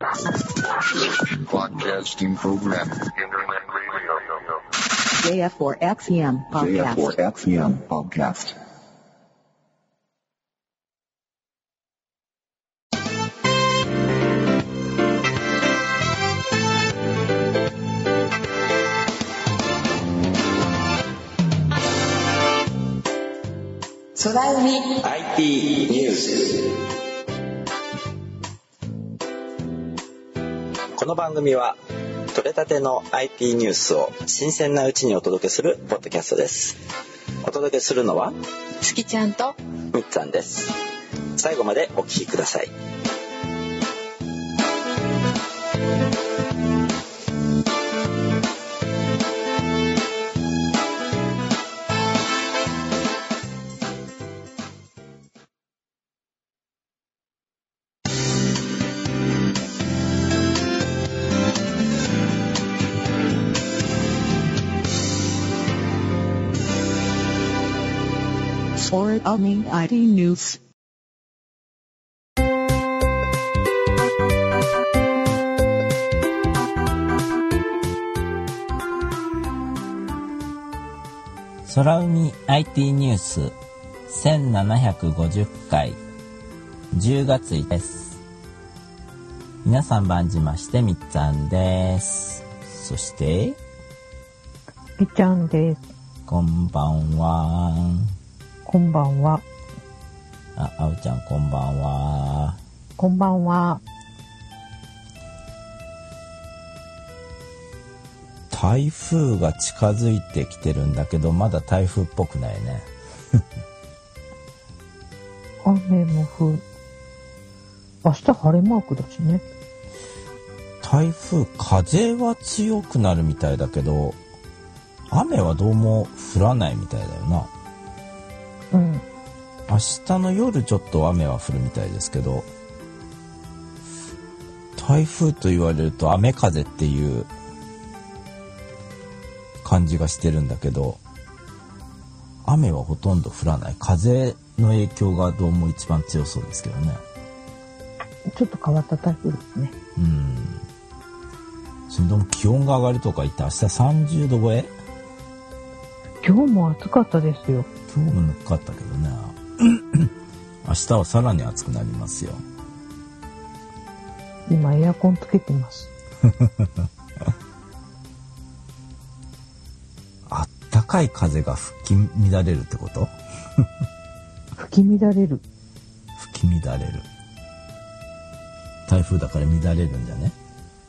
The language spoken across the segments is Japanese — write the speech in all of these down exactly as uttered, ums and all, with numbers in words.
Broadcasting program. Internet radio. ジェイエフフォーエックスイーエムpodcast. ジェイエフフォーエックスイーエム podcast. Tsunami アイティー ニュース。この番組は取れたての アイティー ニュースを新鮮なうちにお届けするポッドキャストです。お届けするのは月ちゃんとみっつぁんです。最後までお聞きください。 Tsunami アイティー ニュース。 空海 アイティー ニュースせんななひゃくごじゅっかいじゅうがついちにちです。皆さん番じましてみっつぁんです。そしてみっちゃんです。 こんばんは。 こんばんは。 あ、あおちゃんこんばんは。 こんばんは。 台風が近づいてきてるんだけどまだ台風っぽくないね。 雨も降る。明日晴れマークだしね。 台風風は強くなるみたいだけど雨はどうも降らないみたいだよな。 うん。 明日の夜ちょっと雨は降るみたいですけど、台風と言われると雨風っていう感じがしてるんだけど、雨はほとんど降らない。風の影響がどうも一番強そうですけどね。 ちょっと変わった台風ですね。 うん。それでも気温が上がるとか言って明日さんじゅうど超え？ 今日も暑かったですよ。 今日もぬっかったけどね。明日はさらに暑くなりますよ。 今エアコンつけてます。 あったかい風が吹き乱れるってこと？ 吹き乱れる。 吹き乱れる。台風だから乱れるんじゃね？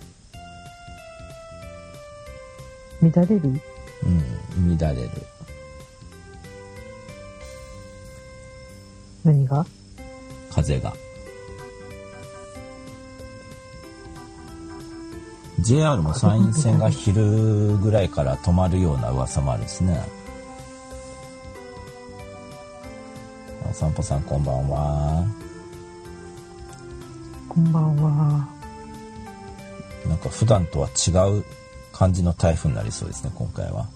乱れる？ うん、乱れる。 何が？ 風が。ジェイアール も山陰線が昼ぐらいから止まるような噂もあるんですね。お散歩さんこんばんは。 こんばんは。 なんか普段とは違う感じの台風になりそうですね今回は。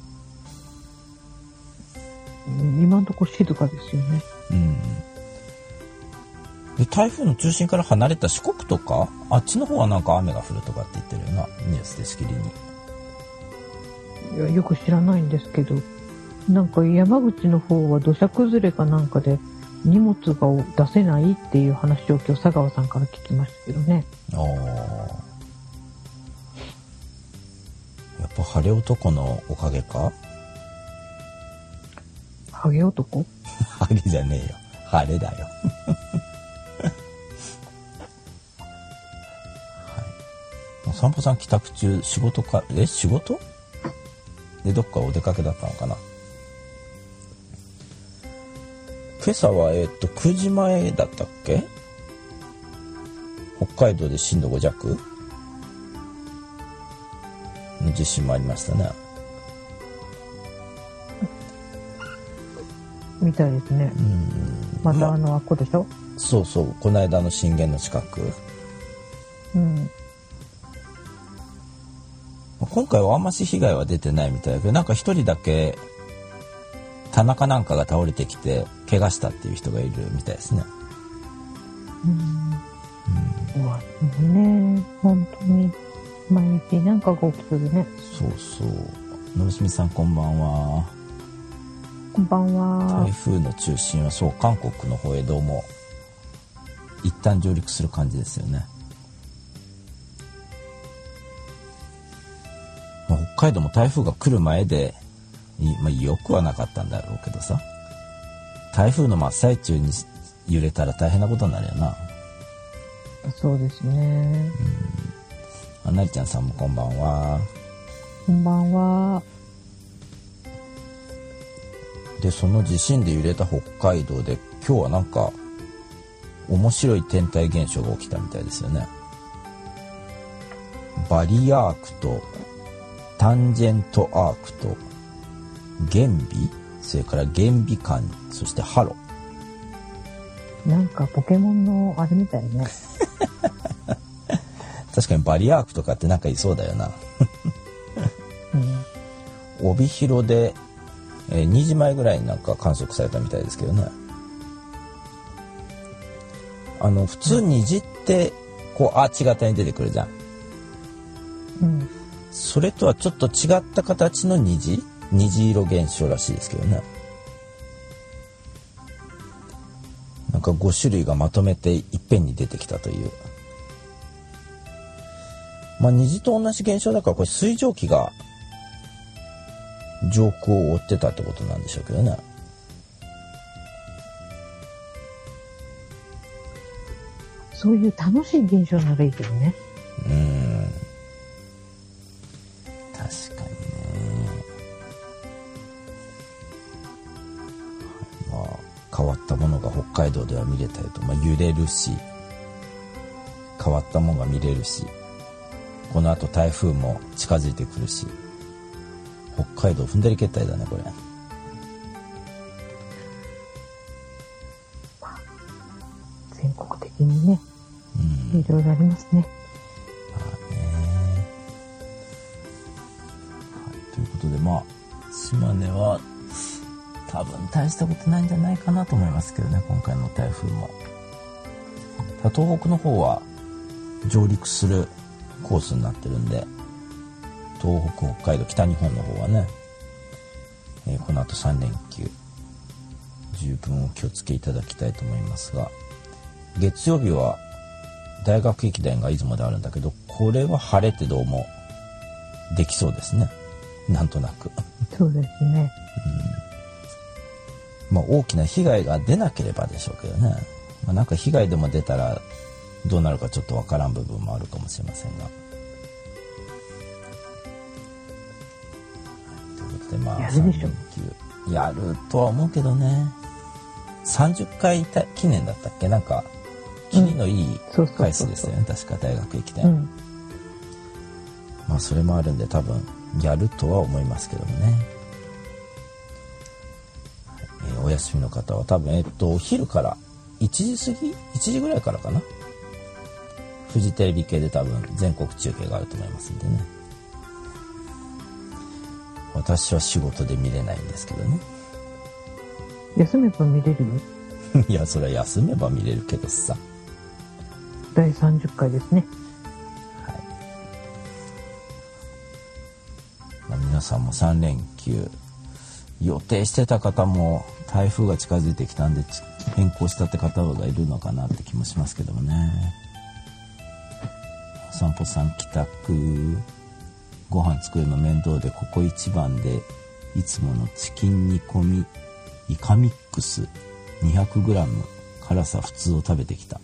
今のところ静かですよね。 うん。で台風の中心から離れた四国とかあっちの方はなんか雨が降るとかって言ってるようなニュースでしきりに。 いやよく知らないんですけど、なんか山口の方は土砂崩れかなんかで荷物が出せないっていう話を今日佐川さんから聞きましたけどね。 ああ。やっぱ晴れ男のおかげか？ ハゲ男？ ハゲじゃねえよ。晴れだよ。はい。散歩さん帰宅中仕事かえ仕事？でどっかお出かけだったのかな。今朝はえっとくじまえだったっけ？北海道で震度ご弱の地震もありましたね。 みたいですね。 うん。 またあのあっこでしょ？ そうそう、この間の震源の近く。 うん。 今回はあんまし被害は出てないみたいだけど、なんか一人だけ棚かなんかが倒れてきて怪我したっていう人がいるみたいですね。 うん。うん、うわ、 うね。本当に。毎日なんかが起きてるね。 そうそう。のぶしみさんこんばんは。 こんばんは。 台風の中心はそう韓国の方へどうも一旦上陸する感じですよね。まあ、北海道も台風が来る前で、まあ、よくはなかったんだろうけどさ、台風の真っ最中に揺れたら大変なことになるよな。 そうですね。 あ、なりちゃんさんもこんばんは。 こんばんは。 で、その地震で揺れた北海道で今日はなんか面白い天体現象が起きたみたいですよね。バリアークとタンジェントアークと原微、それから原微間、そしてハロ。 なんかポケモンのあれみたいね。 確かにバリアークとかってなんかいそうだよな。うん、帯広で、えー、にじまえぐらいになんか観測されたみたいですけどね。あの普通虹ってこうアーチ型に出てくるじゃん。うん。それとはちょっと違った形の虹、虹色現象らしいですけどね。なんかご種類がまとめていっぺんに出てきたという。まあ虹と同じ現象だからこれ水蒸気が上空を覆ってたってことなんでしょうけどね。 そういう楽しい現象ならいいけどね。 うーん。確かにね。まあ変わったものが北海道では見れたりと、まあ、揺れるし、変わったものが見れるし、この後台風も近づいてくるし、北海道踏んだり蹴ったりだねこれ。 全国的にね、うん、いろいろありますね。 まあね、はい、ということで、まあ島根は多分大したことないんじゃないかなと思いますけどね、今回の台風も。東北の方は上陸するコースになってるんで、東北、北海道、北日本の方はね、えー、この後さん連休十分お気をつけいただきたいと思いますが、月曜日は大学駅伝が出雲であるんだけど、これは晴れてどうもできそうですね、なんとなく。 そうですね、 うん、まあ大きな被害が出なければでしょうけどね、まあ、なんか被害でも出たらどうなるかちょっとわからん部分もあるかもしれませんが、はい、ということで、まあやるでしょ。 さん連休やるとは思うけどね。さんじゅっかい記念だったっけ、なんかキリのいい回数ですよね、確か大学駅伝、うん、まあそれもあるんで多分やるとは思いますけどもね、えー、お休みの方は多分えっとお昼からいちじ過ぎいちじぐらいからかな、フジテレビ系で多分全国中継があると思いますんでね。私は仕事で見れないんですけどね。 休めば見れるよ。 いや、それは休めば見れるけどさ。 だいさんじゅっかいですね。 はい。まあ、皆さんもさん連休予定してた方も台風が近づいてきたんで変更したって方がいるのかなって気もしますけどもね。お散歩さん帰宅、ご飯作るの面倒でここ一番でいつものチキン煮込みイカミックス にひゃくグラム 辛さ普通を食べてきた。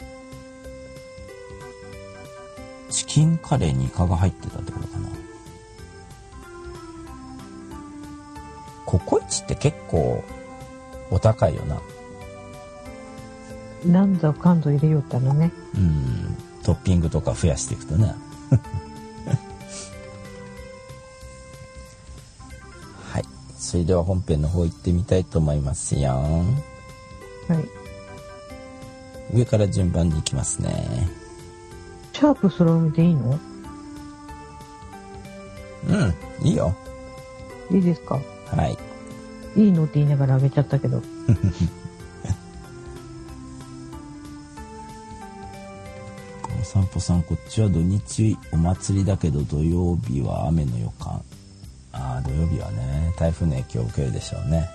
チキンカレーにイカが入ってたってことかな。ココイチって結構お高いよな。 なんぞかんぞ入れよったのね。 うん、トッピングとか増やしていくとね。はい、それでは本編の方行ってみたいと思いますよ。 はい。 上から順番に行きますね。 シャープ空海でいいの？ うん、いいよ。 いいですか？ はい。 いいのって言いながらあげちゃったけど。 お散歩ぽさん、こっちは土日お祭りだけど土曜日は雨の予感。ああ、土曜日はね、台風の影響を受けるでしょうね。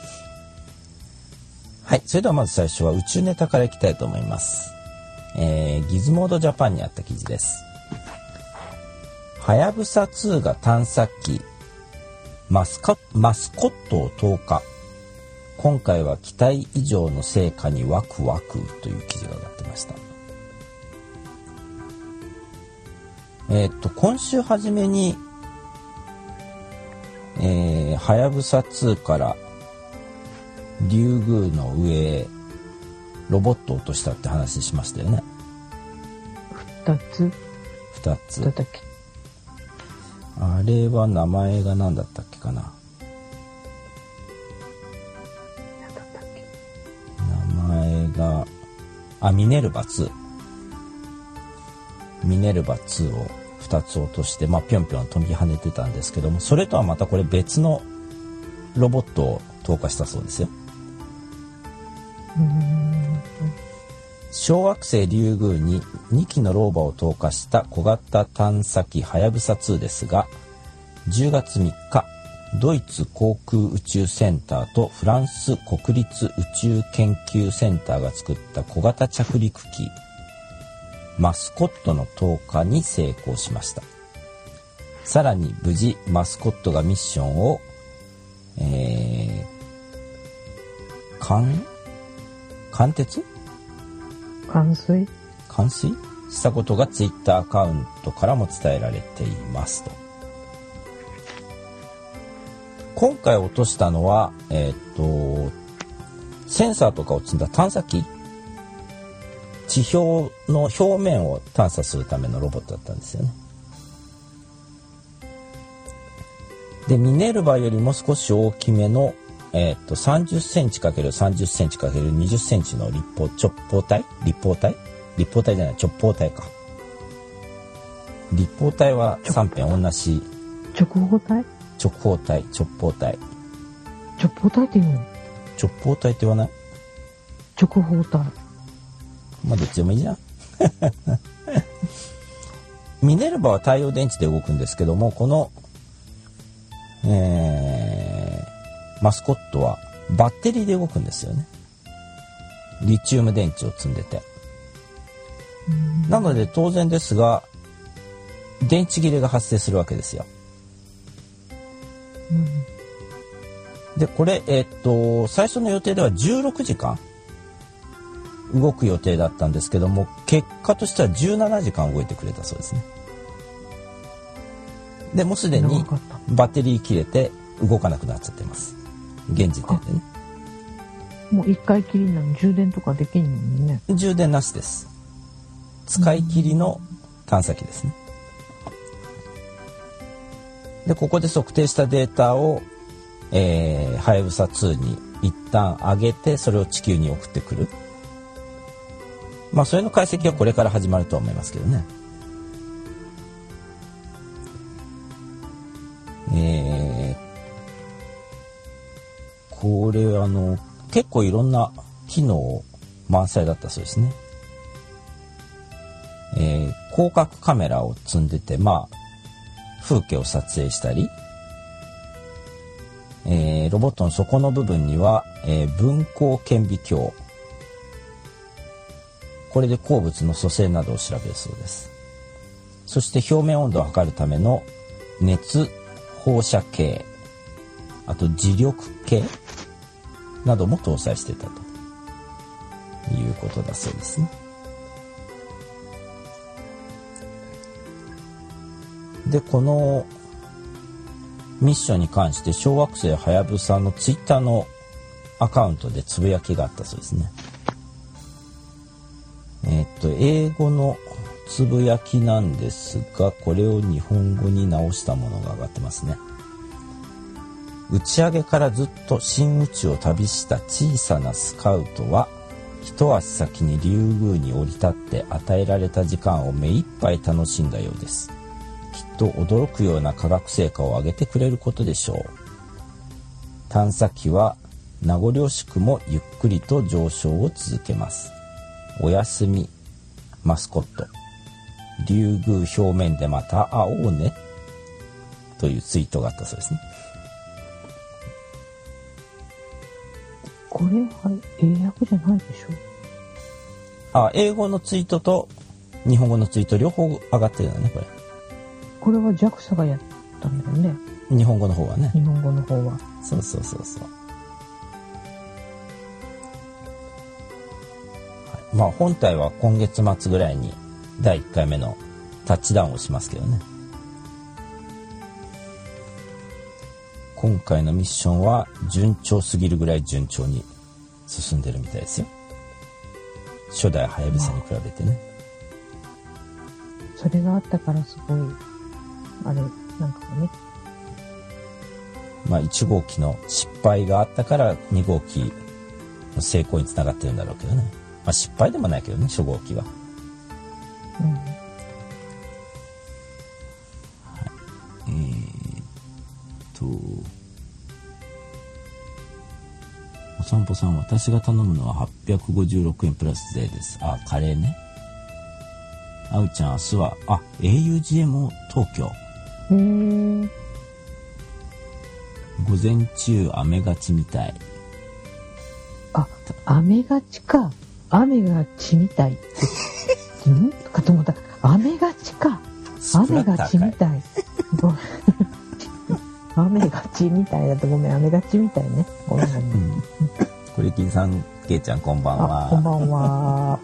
はい、それではまず最初は宇宙ネタからいきたいと思います。えー、ギズモードジャパンにあった記事です。はやぶさツーが探査機マスカ、マスコットを投下。今回は期待以上の成果にワクワクという記事が上がってました。えー、っと今週初めにえー、はやぶさツーからリュウグウの上へロボットを落としたって話しましたよね。 二つ二つだったっけ。 あれは名前が何だったっけかな。 何だったっけ。 名前があミネルバツーミネルバツーをふたつ落として、まあ、ぴょんぴょん飛び跳ねてたんですけども、それとはまたこれ別のロボットを投下したそうですよ。 うーん小惑星リュウグウににきのローバを投下した小型探査機はやぶさツーですが、じゅうがつみっか、ドイツ航空宇宙センターとフランス国立宇宙研究センターが作った小型着陸機マスコットの投下に成功しました。さらに無事マスコットがミッションを、えー、完貫徹完遂完遂したことがツイッターアカウントからも伝えられていますと。今回落としたのは、えー、っとセンサーとかを積んだ探査機、地表の表面を探査するためのロボットだったんですよね。でミネルヴァよりも少し大きめの、えー、っとさんじゅっセンチ ×さんじゅっセンチ ×にじゅっセンチの立方直方体立方体立方体じゃない直方体か。立方体はさん辺同じ。 直方体直方体直方体直方体って言うの。 直方体って言わない？ 直方体。 まあどっちでもいいじゃん。ミネルヴァは太陽電池で動くんですけども、この、えー、マスコットはバッテリーで動くんですよね。リチウム電池を積んでて。なので当然ですが電池切れが発生するわけですよ。 うん、 でこれ、えー、っと最初の予定ではじゅうろくじかん動く予定だったんですけども、結果としてはじゅうななじかん動いてくれたそうですね。でもうすでにバッテリー切れて動かなくなっちゃってます、現時点でね。 もう一回きりなの、充電とかできんのにね。 充電なしです。使い切りの探査機ですね。でここで測定したデータをえー、はやぶさツーに一旦上げて、それを地球に送ってくる。まあそれの解析はこれから始まると思いますけどね。えー、これあの結構いろんな機能満載だったそうですね。えー、広角カメラを積んでて、まあ風景を撮影したり、えー、ロボットの底の部分には、えー、分光顕微鏡、これで鉱物の組成などを調べるそうです。そして表面温度を測るための熱放射計、あと磁力計なども搭載していたということだそうですね。でこのミッションに関して小惑星はやぶさのツイッターのアカウントでつぶやきがあったそうですね。えー、っと英語のつぶやきなんですが、これを日本語に直したものが上がってますね。打ち上げからずっと新宇宙を旅した小さなスカウトは、一足先にリュウグウに降り立って与えられた時間を目いっぱい楽しんだようです。きっと驚くような科学成果を上げてくれることでしょう。探査機は名残惜しくもゆっくりと上昇を続けます。おやすみマスコット竜宮表面でまた会おうねというツイートがあったそうですね。 これは英訳じゃないでしょ。 あ、英語のツイートと日本語のツイート両方上がってるんだね、これ。 これは ジャクサ がやったんだよね。 日本語の方はね。 日本語の方は。 そうそうそうそう。まあ本体は今月末ぐらいにだいいっかいめのタッチダウンをしますけどね。今回のミッションは順調すぎるぐらい順調に進んでるみたいですよ。初代はやぶさに比べてね。 それがあったからすごい、あれ、なんかね。 まあいち号機の失敗があったからに号機の成功につながってるんだろうけどね。まあ失敗でもないけどね、初号機は。 うん。 はい、えーっと、お散歩さん、私が頼むのははっぴゃくごじゅうろくえんプラス税です。あ、カレーね。あうちゃん、明日は、あ、エーユージーエム 東京。 へー。 午前中雨がちみたい。 あ、雨がちか。雨がちみたいって。んかと思った。雨がちか。雨がちみたい。雨がちみたいだとごめん。雨がちみたいね。ごめんごめん。うん、 これきんさん、けいちゃん、こんばんは。 こんばんは。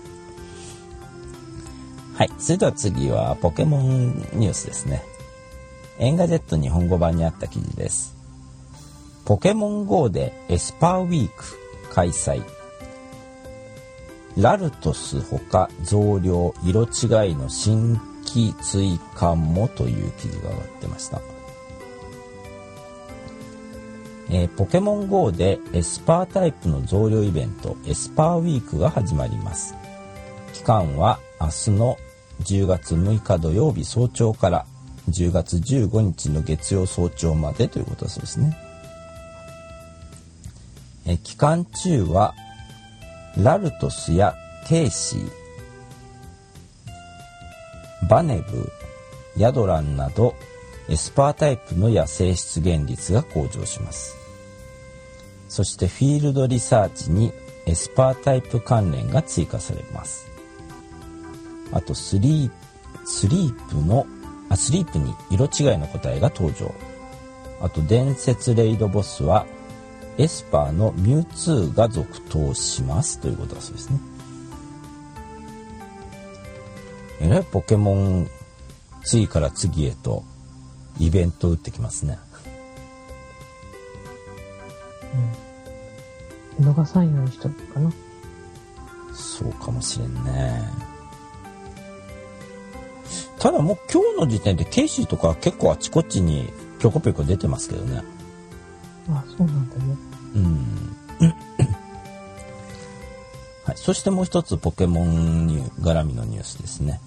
はい。それでは次はポケモンニュースですね。エンガジェット日本語版にあった記事です。ポケモン ゴー でエスパーウィーク開催。ラルトスほか増量色違いの新規追加もという記事が上がってました。えー、ポケモン ゴー でエスパータイプの増量イベントエスパーウィークが始まります。期間は明日のじゅうがつむいか土曜日早朝からじゅうがつじゅうごにちの月曜早朝までということだそうですね。え期間中はラルトスやテイシー、バネブ、ヤドランなどエスパータイプの野生出現率が向上します。そしてフィールドリサーチにエスパータイプ関連が追加されます。あとスリープ、スリープのあスリープに色違いの個体が登場。あと伝説レイドボスはエスパーのミュウツーが続投しますということだそうですね。えらいポケモン次から次へとイベントを打ってきますね。 うん、逃さんようにしとるかな。 そうかもしれんね。ただもう今日の時点でケイシーとか結構あちこちにぴょこぴょこ出てますけどね。 あ、そうなんだね。 うん。はい。そしてもう一つポケモンに絡みのニュースですね。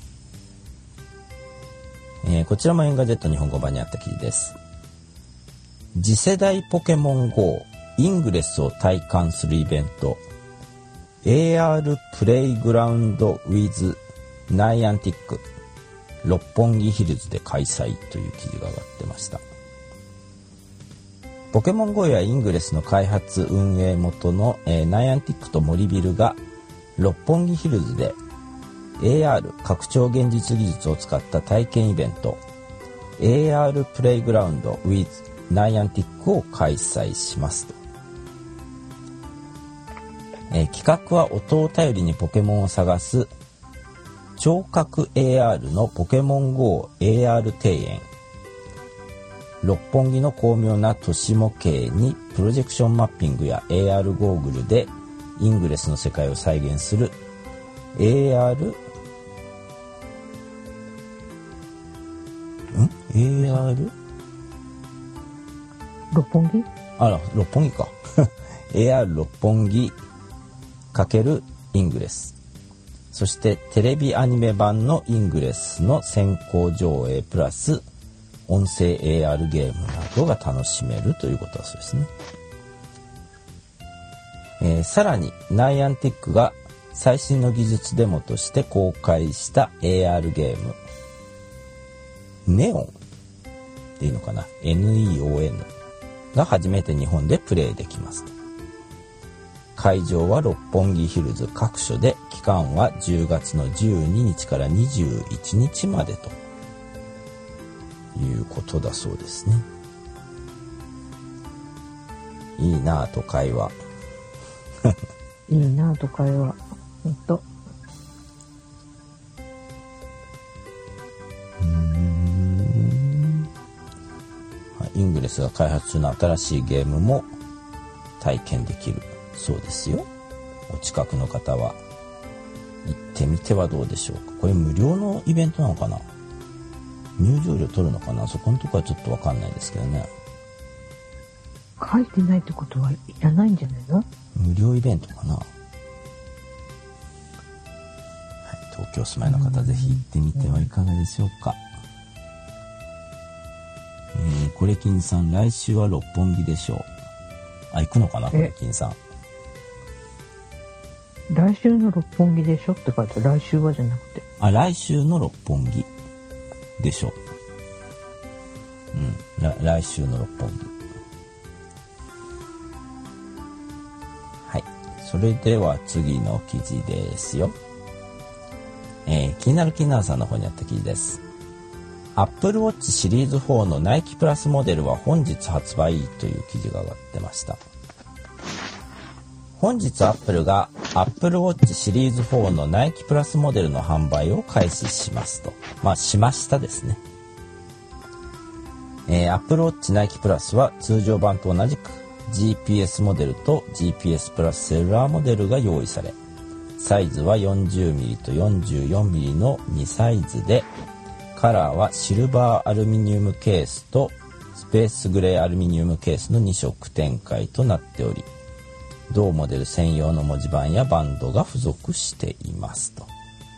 えー、こちらもエンガジェット日本語版にあった記事です。次世代ポケモン ゴー イングレスを体感するイベント エーアール プレイグラウンド with ナイアンティック六本木ヒルズで開催という記事が上がってました。ポケモン ゴー やイングレスの開発運営元の、えー、ナイアンティックと森ビルが六本木ヒルズで エーアール 拡張現実技術を使った体験イベント エーアール プレイグラウンド with ナイアンティックを開催しますと、えー、企画は音を頼りにポケモンを探す聴覚 エーアール のポケモン ゴー エーアール 庭園六本木の巧妙な都市模型にプロジェクションマッピングや エーアール ゴーグルでイングレスの世界を再現する エーアール ん エーアール六本木あら六本木かエーアール 六本木×イングレスそしてテレビアニメ版のイングレスの先行上映プラス音声 エーアール ゲームなどが楽しめるということだそうですね。えー、さらにナイアンティックが最新の技術デモとして公開した エーアール ゲームネオンっていうのかな エヌイーオーエヌ が初めて日本でプレイできます。会場は六本木ヒルズ各所で、期間はじゅうがつのじゅうににちからにじゅういちにちまでということだそうですね。いいなぁ都会は。 いいなぁ都会は。ほんと。 うーん。イングレスが開発中の新しいゲームも体験できるそうですよ。お近くの方は行ってみてはどうでしょうか。これ無料のイベントなのかな。入場料取るのかな。そこのとこはちょっとわかんないですけどね。 書いてないってことはいらないんじゃないの？ 無料イベントかな。はい、東京住まいの方ぜひ行ってみてはいかがでしょうか。えー、コレキンさん、来週は六本木でしょう。あ、行くのかな、コレキンさん。 来週の六本木でしょって書いて、来週はじゃなくて。 あ、来週の六本木でしょう。うん、来週の六本木。はい。それでは次の記事ですよ。えー、気になる気になるさんの方にあった記事です。Apple Watch シリーズフォーのナイキプラスモデルは本日発売という記事が上がってました。本日 Apple が Apple Watch シリーズフォーのナイキプラスモデルの販売を開始しますと。まあ、しましたですね。えー、Apple Watch ナイキプラスは通常版と同じく ジーピーエス モデルと ジーピーエス プラスセルラーモデルが用意され、サイズは よんじゅうミリ と よんじゅうよんミリ のにサイズで、カラーはシルバーアルミニウムケースとスペースグレーアルミニウムケースのに色展開となっており、同モデル専用の文字盤やバンドが付属していますと。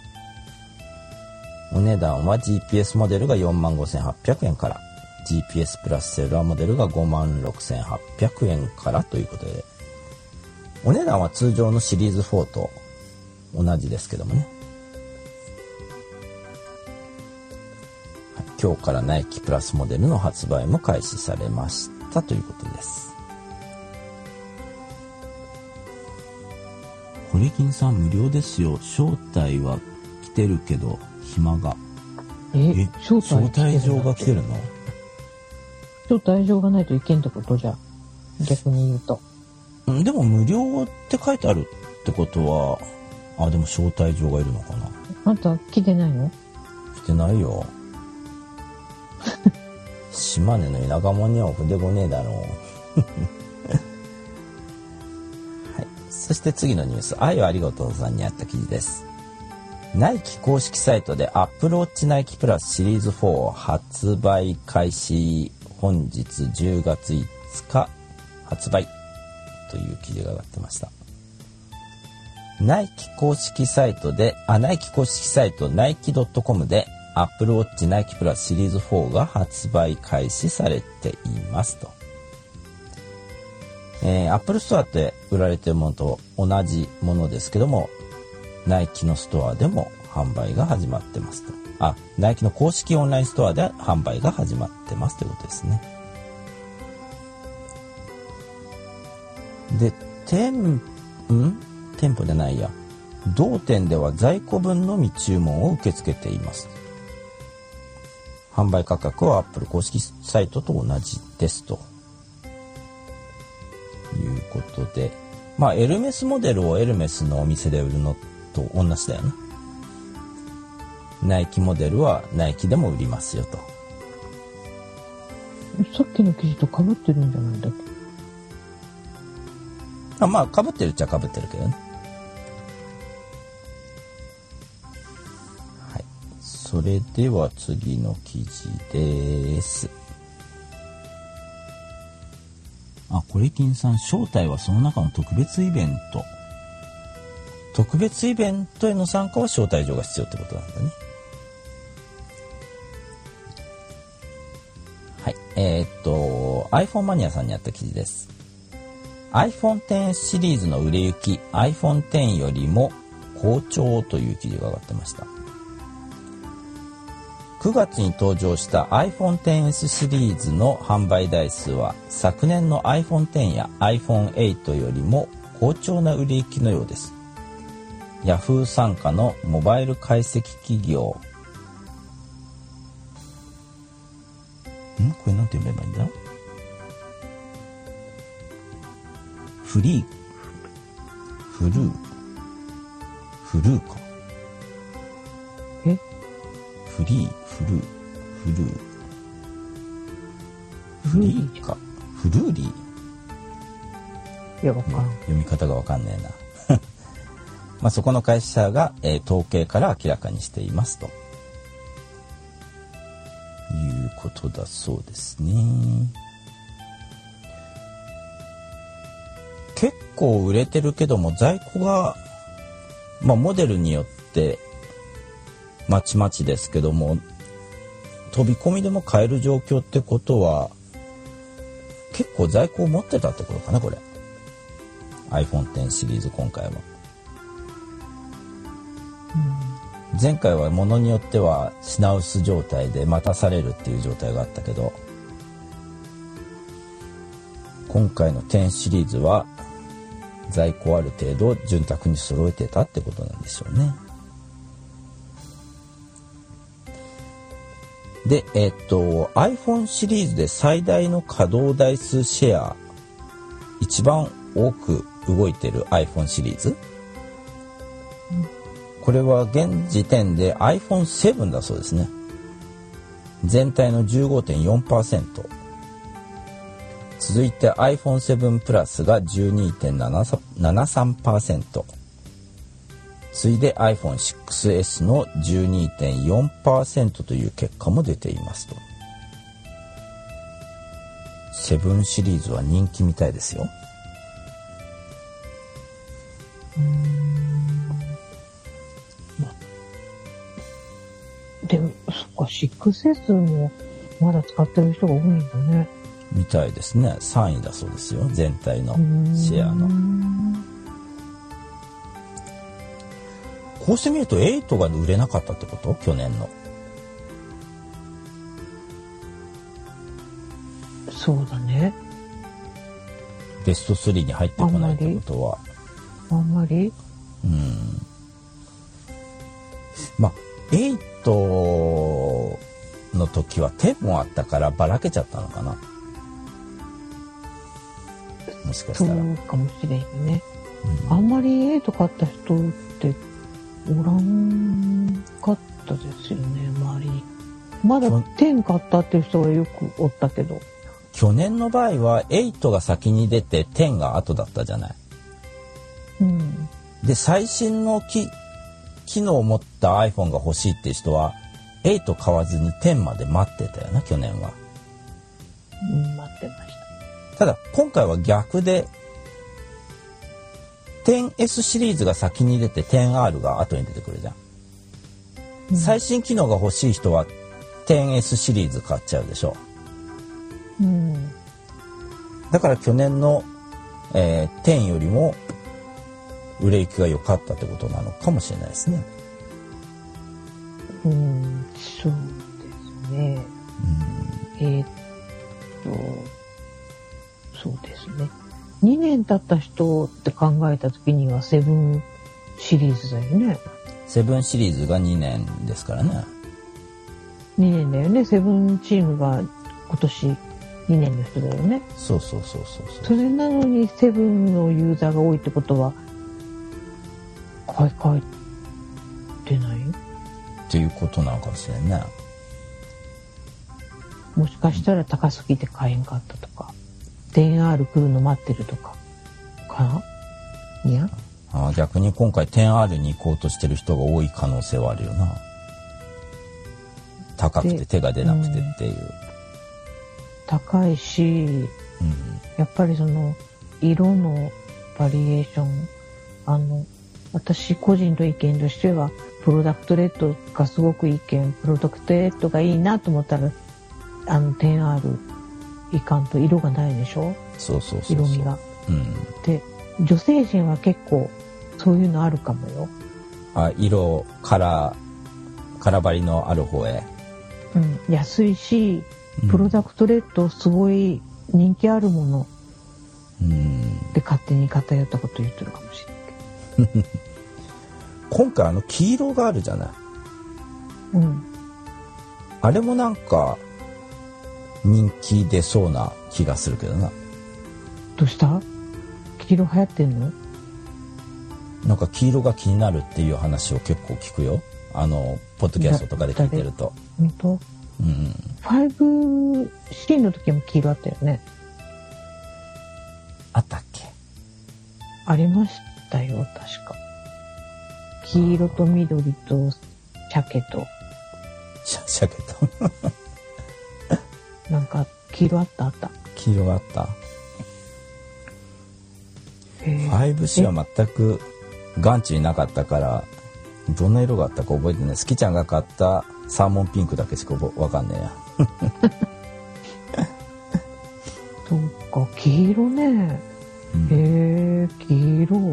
お値段は ジーピーエス モデルが よんまんごせんはっぴゃくえんから、ジーピーエス プラスセルラーモデルが ごまんろくせんはっぴゃくえんからということで、お値段は通常のシリーズフォーと同じですけどもね。今日からナイキプラスモデルの発売も開始されましたということです。コレキンさん無料ですよ。招待は来てるけど暇が。 え、 え招待招待状が来てるの？ 招待状がないといけんってことじゃ。逆に言うと。 んでも無料って書いてあるってことは、あ、でも招待状がいるのかな。 あんた来てないの？ 来てないよ。島根の田舎者には筆ごねえだろう。はい。そして次のニュース、あいをありがとうさんにあった記事です。ナイキ公式サイトで Apple Watch ナイキプラスシリーズフォー発売開始、本日じゅうがついつか発売という記事が上がってました。ナイキ公式サイトで、あ、ナイキ公式サイトナイキドットコムでApple Watch ナイキプラスシリーズフォーが発売開始されていますと。えー、Apple ストアって売られているものと同じものですけども、ナイキのストアでも販売が始まってますと。あ、ナイキの公式オンラインストアで販売が始まってますということですね。で、店、ん店舗じゃないや。同店では在庫分のみ注文を受け付けています。販売価格は Apple 公式サイトと同じですということで、まあエルメスモデルをエルメスのお店で売るのと同じだよね。ナイキモデルはナイキでも売りますよと。 さっきの記事と被ってるんじゃないんだっけ？ あ、まあ被ってるっちゃ被ってるけどね。それでは次の記事です。あ、コレキンさん、招待はその中の特別イベント。特別イベントへの参加は招待状が必要ってことなんだね。はい。えー、っと、iPhone マニアさんにあった記事です。iPhone テン シリーズの売れ行き、アイフォンテン よりも好調という記事が上がってました。くがつに登場した アイフォンテンエス シリーズの販売台数は昨年の アイフォンテン や アイフォンエイト よりも好調な売れ行きのようです。ヤフー傘下のモバイル解析企業、んこれなんて読めばいいんだ？フリーフルーフルーかえフリーフルーフルーフリーかフルーリー、 いやわからん。 読み方がわかんねえなまあそこの会社が、えー、統計から明らかにしていますということだそうですね。結構売れてるけども在庫が、まあ、モデルによってまちまちですけども飛び込みでも買える状況ってことは結構在庫を持ってたってことかなこれ アイフォンテン シリーズ今回は、うん、前回はものによっては品薄状態で待たされるっていう状態があったけど今回のテンシリーズは在庫ある程度潤沢に揃えてたってことなんでしょうね。で、えっと iPhone シリーズで最大の稼働台数シェア一番多く動いてる iPhone シリーズ、うん、これは現時点で アイフォンセブン だそうですね。全体の じゅうごてんよんパーセント、続いて アイフォンセブン プラスが じゅうにてんななさんパーセント、 次いで アイフォンシックスエス の じゅうにてんよんパーセント という結果も出ていますと。セブンシリーズは人気みたいですよ。 うーん、ま、でもそっか シックスエス もまだ使ってる人が多いんだね。 みたいですね。さんいだそうですよ全体のシェアの。こうしてみるとエイトが売れなかったってこと去年の。 そうだね。 ベストスリーに入ってこないってことはあんまりうんまあエイトの時はテンもあったからばらけちゃったのかなもしかしたら。 そうかもしれんよね、 うん、 あんまりエイト買った人っておらんかったですよね周りに。まだテン買ったっていう人がよくおったけど去年の場合はエイトが先に出てテンが後だったじゃない、 うん、 で最新の機機能を持った iPhone が欲しいっていう人はエイト買わずにテンまで待ってたよな去年は、 うん、待ってました。 ただ今回は逆で テンエス シリーズが先に出て テンアール が後に出てくるじゃん、うん、最新機能が欲しい人は テンエス シリーズ買っちゃうでしょ、 うん、 だから去年の、えー、テンよりも売れ行きが良かったってことなのかもしれないですね。 うん、そうですね、うん、えー、っとそうですねにねん経った人って考えた時にはセブンシリーズだよね。 セブンシリーズがにねんですからね。 にねんだよね。セブンチームが今年にねんの人だよね。 そうそうそうそうそう。 それなのにセブンのユーザーが多いってことは買い替えてないっていうことなのかもしれんね。 もしかしたら高すぎて買えんかったとか テンアール 来るの待ってるとかかないやあ逆に今回 テンアール に行こうとしてる人が多い可能性はあるよな。高くて手が出なくてっていう、うん、 高いし、うん、やっぱりその色のバリエーションあの私個人の意見としてはプロダクトレッドがすごくいいけんプロダクトレッドがいいなと思ったらあの テンアール いかんと色がないでしょ。 そうそうそうそう色味が、 うん、 で女性陣は結構そういうのあるかもよ。 あ、色カラーカラー張りのある方へ。 うん、安いしプロダクトレッドすごい人気あるもの、うん、で勝手に偏ったこと言ってるかもしれないけど今回あの黄色があるじゃない。 うん。 あれもなんか人気出そうな気がするけどな。 どうした？黄色流行ってんの？ なんか黄色が気になるっていう話を結構聞くよ。あのポッドキャストとかで聞いてると。 本当？うん。ファイブシー の時も黄色あったよね。 あったっけ？ ありましたよ、確か。黄色と緑と鮭と。 鮭と。 なんか黄色あったあった。 黄色があった。ファイブシー は全く眼中になかったからどんな色があったか覚えてない。好きちゃんが買ったサーモンピンクだけしかわかんねえや。 そうか、黄色ね、うん、へえ、黄色、うん、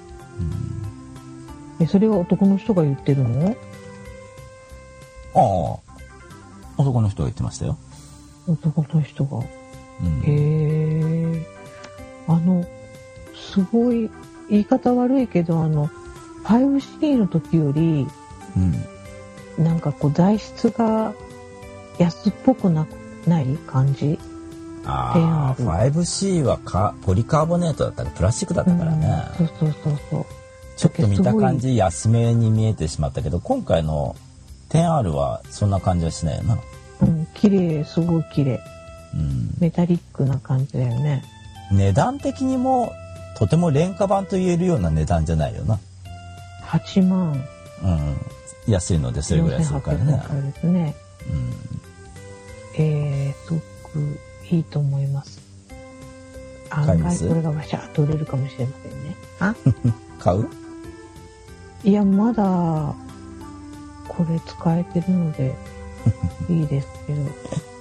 え、それは男の人が言ってるの？ ああ、男の人が言ってましたよ。 男の人が、うん、へえ、あのすごい言い方悪いけど、あの ファイブシー の時より、うん、なんかこう材質が安っぽくなない感じ。 ああ、ファイブシー はかポリカーボネートだったりプラスチックだったからね、 うん、そうそうそうそう。 ちょっと見た感じ安めに見えてしまったけど、今回の テンアール はそんな感じはしないよな。 うん、綺麗、すごい綺麗、うん、メタリックな感じだよね。 値段的にもとても廉価版と言えるような値段じゃないよな。 はちまん、うん、 安いのでそれぐらいするからね。よんせんはっぴゃくえんですね、うん、えー、すごくいいと思います。案外これがバシャーっと売れるかもしれませんね。あ買う？ いや、まだこれ使えてるのでいいですけど。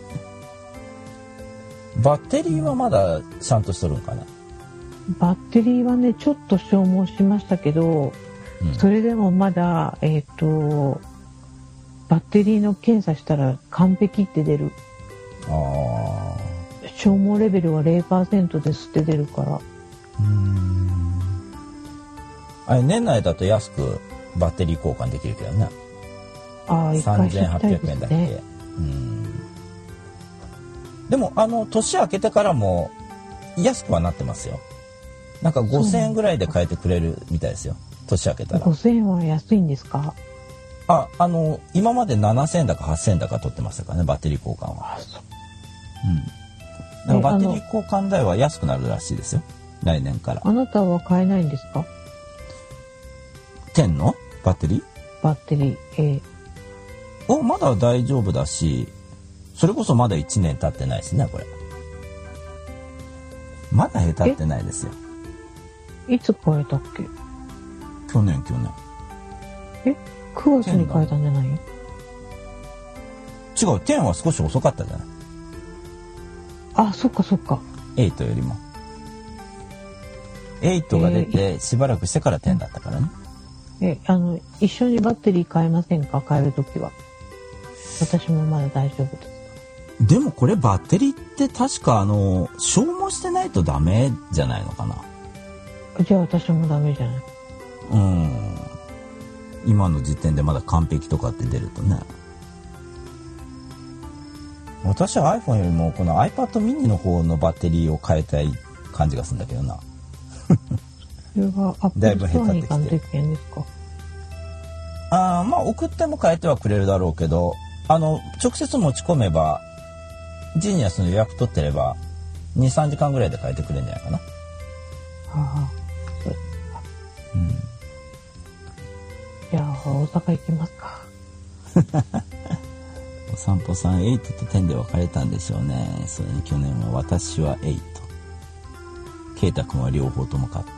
バッテリーはまだちゃんとしとるんかな？ バッテリーはね、ちょっと消耗しましたけど、うん、それでもまだ、えっと、バッテリーの検査したら完璧って出る。ああ。消耗レベルは ゼロパーセント ですって出るから。うーん。 あれ、年内だと安くバッテリー交換できるけどね。 ああ、一回知りたいですね。さんぜんはっぴゃくえんだっけ。うん。でも、あの、年明けてからも安くはなってますよ。なんかごせんえんぐらいで買えてくれるみたいですよ。年明けたら。ごせんえんは安いんですか？あ、あの、今までななせんえんだかはっせんえんだか取ってましたからね、バッテリー交換は。あ、そう。うん。だからバッテリー交換代は安くなるらしいですよ。来年から。あなたは買えないんですか？テンのバッテリー？バッテリー、えー、お、まだ大丈夫だし、それこそまだいちねん経ってないですね、これ。まだ下手ってないですよ。いつ変えたっけ？去年、去年。え？くがつに変えたんじゃない？違う、テンは少し遅かったじゃない。あ、そっかそっか。エイトよりも。エイトが出てしばらくしてからテンだったからね。え、あの、一緒にバッテリー変えませんか？変えるときは。私もまだ大丈夫です。でもこれバッテリーって確かあの、消耗してないとダメじゃないのかな。じゃあ私もダメじゃない。うん。今の時点でまだ完璧とかって出るとね。私は iPhone よりもこの iPad mini の方のバッテリーを変えたい感じがするんだけどな。それはアップルストアに行かんといけんですか？ああ、まあ送っても変えてはくれるだろうけど、あの直接持ち込めばジーニアスの予約取ってれば にさんじかんぐらいで変えてくれるんじゃないかな。はあ、そうですか。うん。じゃあ大阪行きますか。お散歩さんエイトとテンで分かれたんでしょうね。それに去年は私はエイト、ケイタ君は両方とも買った。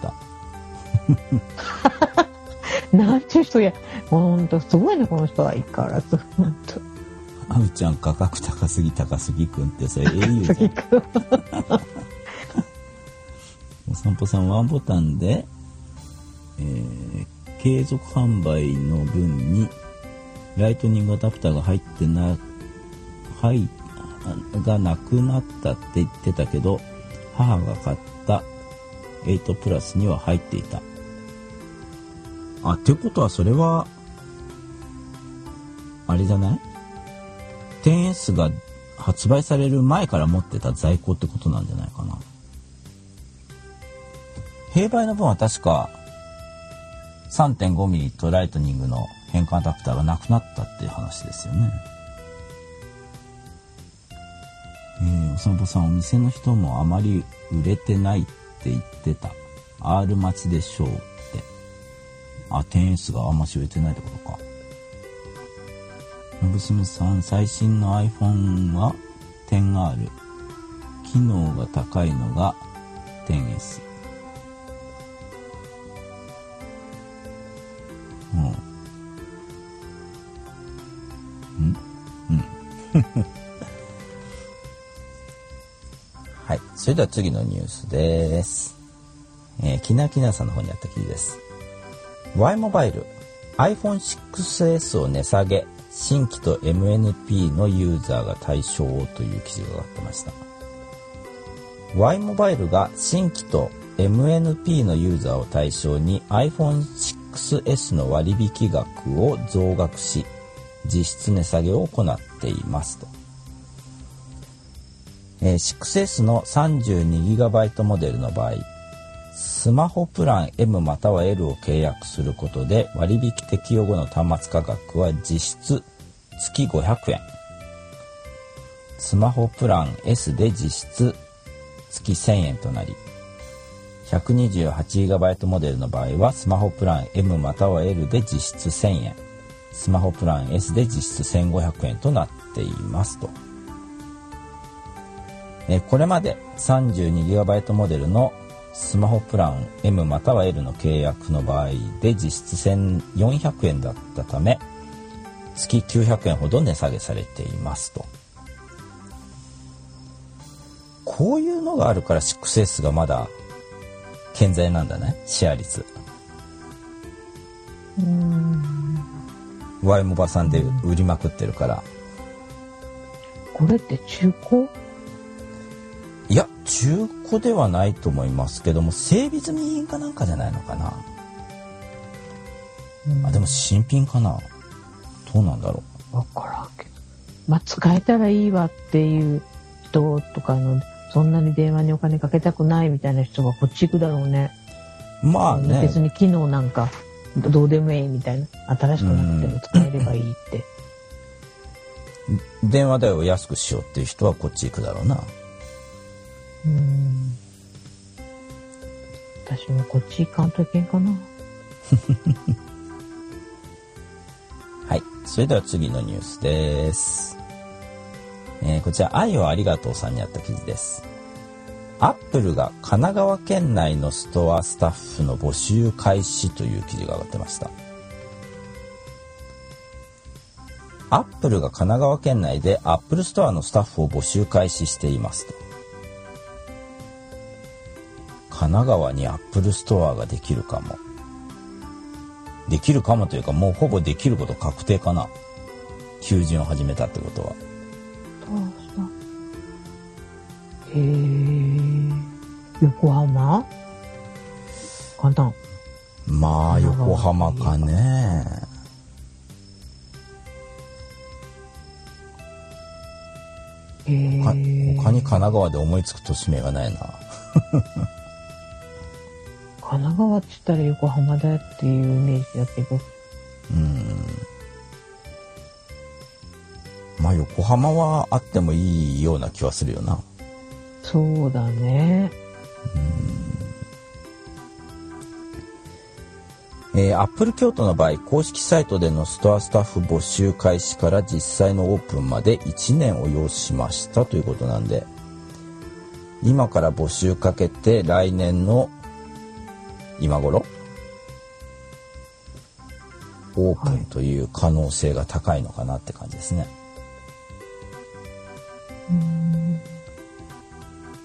なんちゅう人や、ほんとすごいね、この人は相変わらず。ほんとあうちゃん価格高すぎ高すぎくんってそれ英雄じゃん。お散歩さんワンボタンで、えー、 継続販売の分にライトニングアダプターが入ってな、はいがなくなったって言ってたけど、母が買ったはちプラスには入っていた。あ、ってことはそれはあれじゃない？ テンエス が発売される前から持ってた在庫ってことなんじゃないかな。併売の分は確か さんてんごミリ とライトニングの変換アダプターがなくなったっていう話ですよね。えー、おさんぽさん、お店の人もあまり売れてないって言ってた。 R 待ちでしょうって。あ、テンエス があんまし売れてないってことか。のぶすめさん、最新の iPhone は テンアール、 機能が高いのが テンエス。 うんうんうんはい、それでは次のニュースです。えー、きなきなさんの方にあった記事です。 Y モバイル アイフォンシックスエス を値下げ、新規と エムエヌピー のユーザーが対象という記事が上がってました。 Y モバイルが新規と エムエヌピー のユーザーを対象に アイフォンシックスエス の割引額を増額し、実質値下げを行っていますと。えー、シックスエス の さんじゅうにギガバイト モデルの場合、スマホプラン エム または エル を契約することで割引適用後の端末価格は実質月ごひゃくえん、スマホプラン エス で実質月せんえんとなり、ひゃくにじゅうはちギガバイト モデルの場合はスマホプラン エム または エル で実質せんえん、スマホプラン エス で実質せんごひゃくえんとなっていますと。えこれまで さんじゅうにギガバイト モデルのスマホプラン エム または エル の契約の場合で実質せんよんひゃくえんだったため、月きゅうひゃくえんほど値下げされていますと。こういうのがあるから シックスエス がまだ健在なんだね、シェア率。 うーん、 ワイモバさんで売りまくってるから。 これって中古？ いや、中古ではないと思いますけども、整備済み品かなんかじゃないのかな。 うん、 あ、でも新品かな。どうなんだろう。わからんけど。まあ、使えたらいいわっていう人とかの、そんなに電話にお金かけたくないみたいな人がこっち行くだろうね。 まあね。 別に機能なんかどうでもいいみたいな。新しくなっても使えればいいって。 電話代を安くしようっていう人はこっち行くだろうな。 うーん、私もこっち行かんといけんかな。 はい、それでは次のニュースです。えー、こちら愛をありがとうさんにあった記事です。アップルが神奈川県内のストアスタッフの募集開始という記事が上がってました。アップルが神奈川県内でアップルストアのスタッフを募集開始していますと。神奈川にアップルストアができるかも。できるかもというか、もうほぼできること確定かな。求人を始めたってことは。 へー、横浜かな。 まあ横浜かね。 へー、 他に神奈川で思いつく都市名がないな。 神奈川って言ったら横浜だっていうイメージだけど。 うーん。まあ横浜はあってもいいような気はするよな。 そうだね。 うーん。えー、アップル京都の場合、公式サイトでのストアスタッフ募集開始から実際のオープンまでいちねんを要しましたということなんで、今から募集かけて来年の今頃オープンという可能性が高いのかなって感じですね。はい、 う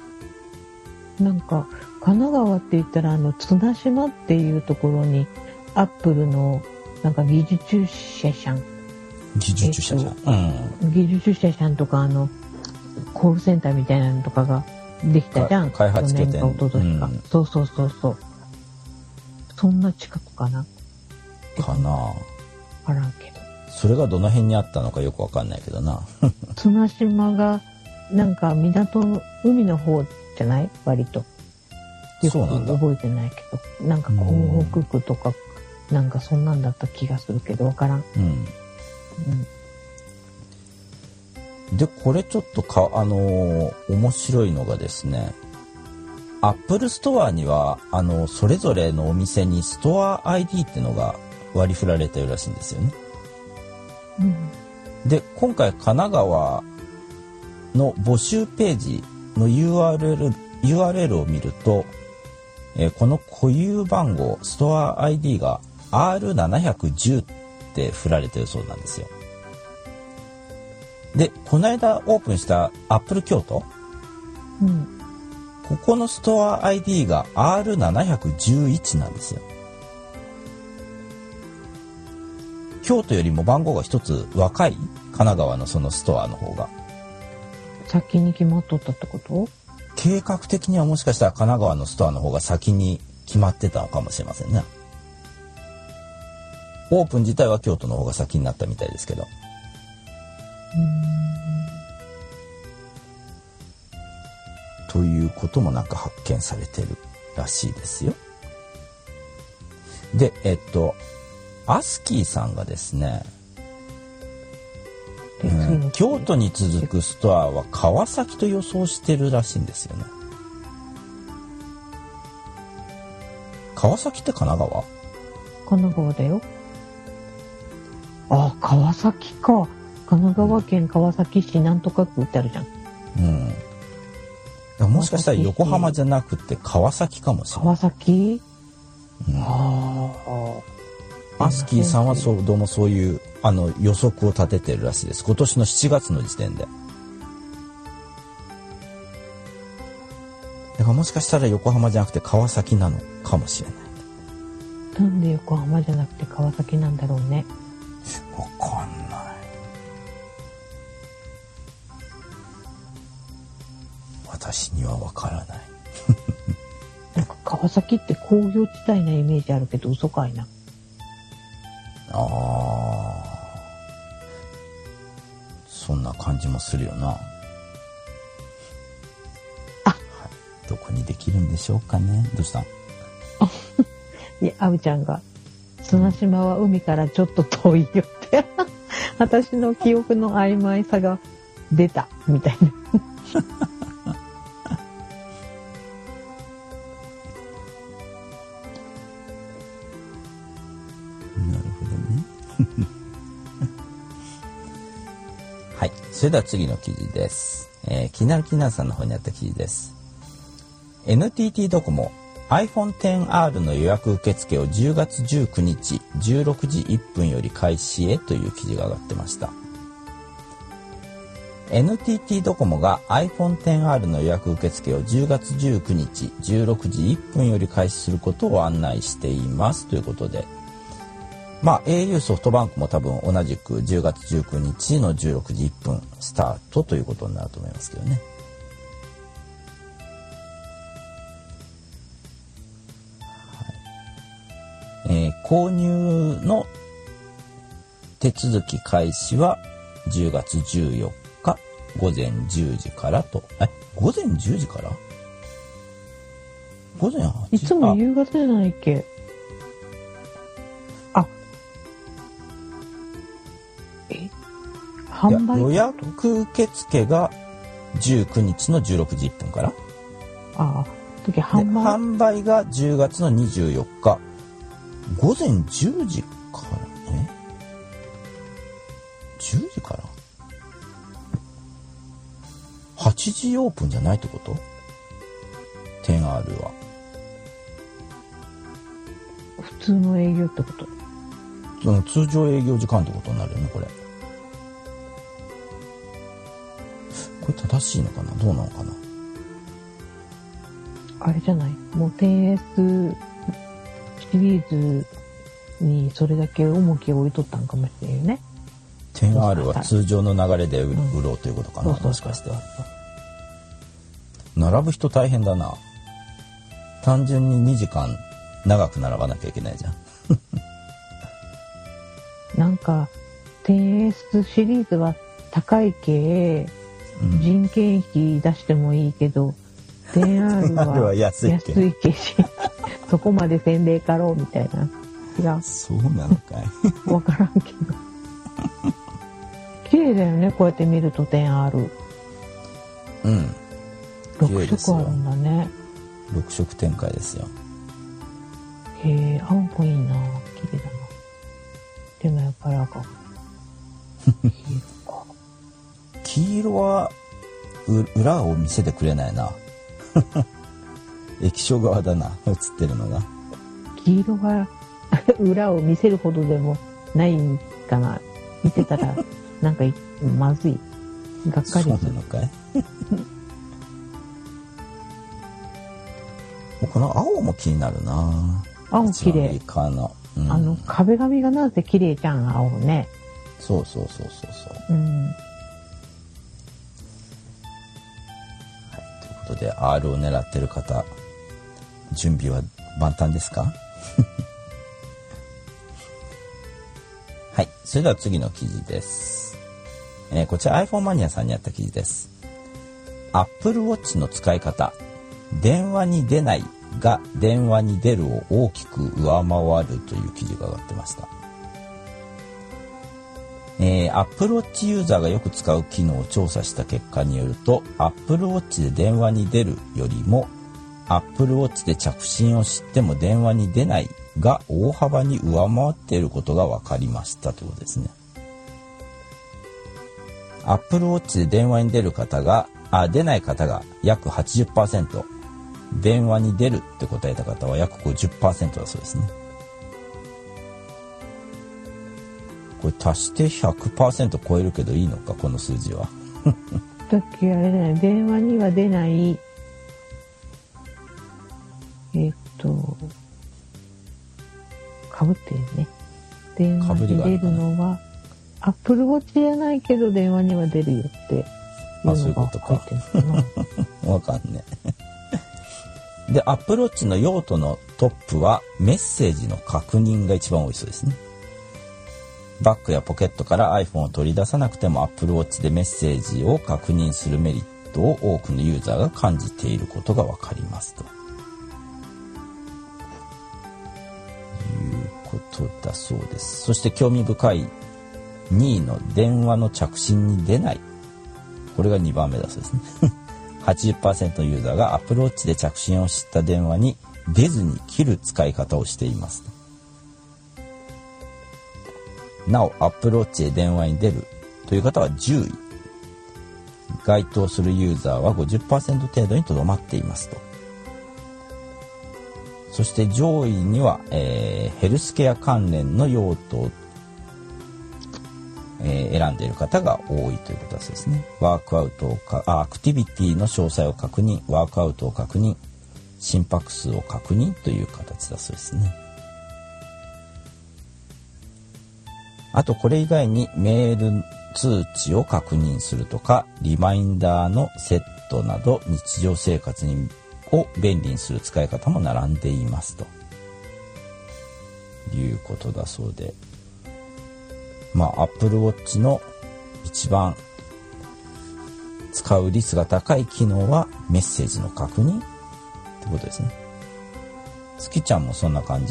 ーん、なんか神奈川って言ったらあの綱島っていうところにアップルのなんか技術者さん、 技術者さん、 えっと、うん、技術者さんとかあのコールセンターみたいなのとかができたじゃん。 開発拠点。 去年か一昨年か、うん。そうそうそうそう。そんな近くかな。 かな。わからんけど。 それがどの辺にあったのかよくわかんないけどな。 綱島がなんか港の海の方じゃない？割と。よく覚えてないけど、なんか港北区とか、なんかそんなんだった気がするけどわからん。うん。 うん、でこれちょっとかあのー、面白いのがですね、アップルストアにはあのそれぞれのお店にストア アイディー っていうのが割り振られてるらしいんですよね。うん、で今回神奈川の募集ページの ユーアールエル, ユーアールエル を見ると、えー、この固有番号ストア アイディー が アールなないちゼロ って振られてるそうなんですよ。でこの間オープンしたアップル京都、うん、ここのストア アイディー が アールなないいち なんですよ。京都よりも番号が一つ若い神奈川のそのストアの方が先に決まっとったってこと？ 計画的にはもしかしたら神奈川のストアの方が先に決まってたのかもしれませんね。オープン自体は京都の方が先になったみたいですけど。うーんということもなんか発見されてるらしいですよ。でえっとアスキーさんがですね、うん、京都に続くストアは川崎と予想してるらしいんですよね。川崎って神奈川？ 神奈川だよ。あ、川崎か。神奈川県川崎市なんとか区ってあるじゃん。 うん。もしかしたら横浜じゃなくて川崎かもしれない。 川崎？ うん、ああ。アスキーさんはそうどうもそういうあの予測を立ててるらしいです。今年のしちがつの時点で。だからもしかしたら横浜じゃなくて川崎なのかもしれない。 なんで横浜じゃなくて川崎なんだろうね。 わかんない。私にはわからない。 なんか川崎って工業地帯なイメージあるけど嘘かいな。 ああ、そんな感じもするよな。 あ、 はい、どこにできるんでしょうかね。どうしたん？ いや、あうちゃんが綱島は海からちょっと遠いよって私の記憶の曖昧さが出たみたいなはい、それでは次の記事です。えー、気になる気になるさんの方にあった記事です。 エヌティーティー ドコモ アイフォンテンアール の予約受付をじゅうがつじゅうくにちじゅうろくじいっぷんより開始へという記事が上がってました。 エヌティーティー ドコモが アイフォンテンアール の予約受付をじゅうがつじゅうくにちじゅうろくじいっぷんより開始することを案内していますということで、まあ エーユー ソフトバンクも多分同じくじゅうがつじゅうくにちのじゅうろくじいっぷんスタートということになると思いますけどね。はい、えー、購入の手続き開始はじゅうがつじゅうよっかごぜんじゅうじからと、え、ごぜんじゅうじからごぜんはちじ、 いつも夕方じゃないっけ？あ、え、販売予約受付がじゅうくにちのじゅうろくじいっぷんから。 ああ、時販売販売がじゅうがつのにじゅうよっかごぜんじゅうじからね。じゅうじからはちじオープンじゃないってこと？ テンアール は普通の営業ってこと？ その通常営業時間ってことになるよね、これ。これ正しいのかな、どうなのかな。 あれじゃない、もう テンエス シリーズにそれだけ重きを置いとったんかもしれんよね。 テンアール は通常の流れで売うんろうということかな、 そうそうそうもしかしては。並ぶ人大変だな。単純ににじかん長く並ばなきゃいけないじゃん。 なんか テンエス シリーズは高い系、 うん、 人件費出してもいいけど テンアールあれはは安い安系い系しそこまで洗礼かろうみたいな。違う、 そうなのかい。 わからんけど綺麗だよね、こうやって見ると テンアール。 うん綺麗ろくですよ色あるんだね。 ろく色展開ですよ。 へえ、青もいいな、綺麗だな。でもやっぱり赤。 黄色はう裏を見せてくれないな。液晶側だな、映ってるのが。 黄色が裏を見せるほどでもないかな。見てたらなんかまずい。がっかりすそうる。 なのかい。この青も気になるな。 青綺麗。 一番右側の、うん、 あの壁紙がなぜ綺麗じゃん、青ね。 そうそうそうそうそう。 うん。 はい、ということで アール を狙ってる方、準備は万端ですか？はい、それでは次の記事です。えー、こちら iPhone マニアさんにあった記事です。Apple Watch の使い方、電話に出ないが電話に出るを大きく上回るという記事が上がってました。えー、Apple Watch ユーザーがよく使う機能を調査した結果によると、Apple Watch で電話に出るよりも Apple Watch で着信をしても電話に出ないが大幅に上回っていることが分かりましたということですね。Apple Watch で電話に出る方があ出ない方が約 はちじゅっパーセント、電話に出るって答えた方は約 ごじゅっパーセント だそうですね。これ足して ひゃくパーセント 超えるけどいいのか、この数字は。 さっきあれだよ、電話には出ないえっとかぶってるね。電話に出るのはアップルウォッチじゃないけど電話には出るよっていうのが入ってるのかな。 わかんねえ。で、Apple Watch の用途のトップはメッセージの確認が一番多いそうですね。バッグやポケットから iPhone を取り出さなくても Apple Watch でメッセージを確認するメリットを多くのユーザーが感じていることがわかりますということだそうです。そして興味深いにいの電話の着信に出ない、これがにばんめだそうですね。はちじゅっパーセント のユーザーが Apple Watch で着信をした電話に出ずに切る使い方をしています。なお Apple Watch で電話に出るという方はじゅうい、該当するユーザーは ごじゅっパーセント 程度にとどまっていますと。そして上位には、えー、ヘルスケア関連の用途を、えー、選んでいる方が多いということですね。ワークアウトをかあアクティビティの詳細を確認、ワークアウトを確認、心拍数を確認という形だそうですね。あとこれ以外にメール通知を確認するとか、リマインダーのセットなど日常生活にを便利にする使い方も並んでいますということだそうで、まあ Apple Watch の一番使う率が高い機能はメッセージの確認ってことですね。月ちゃんもそんな感じ？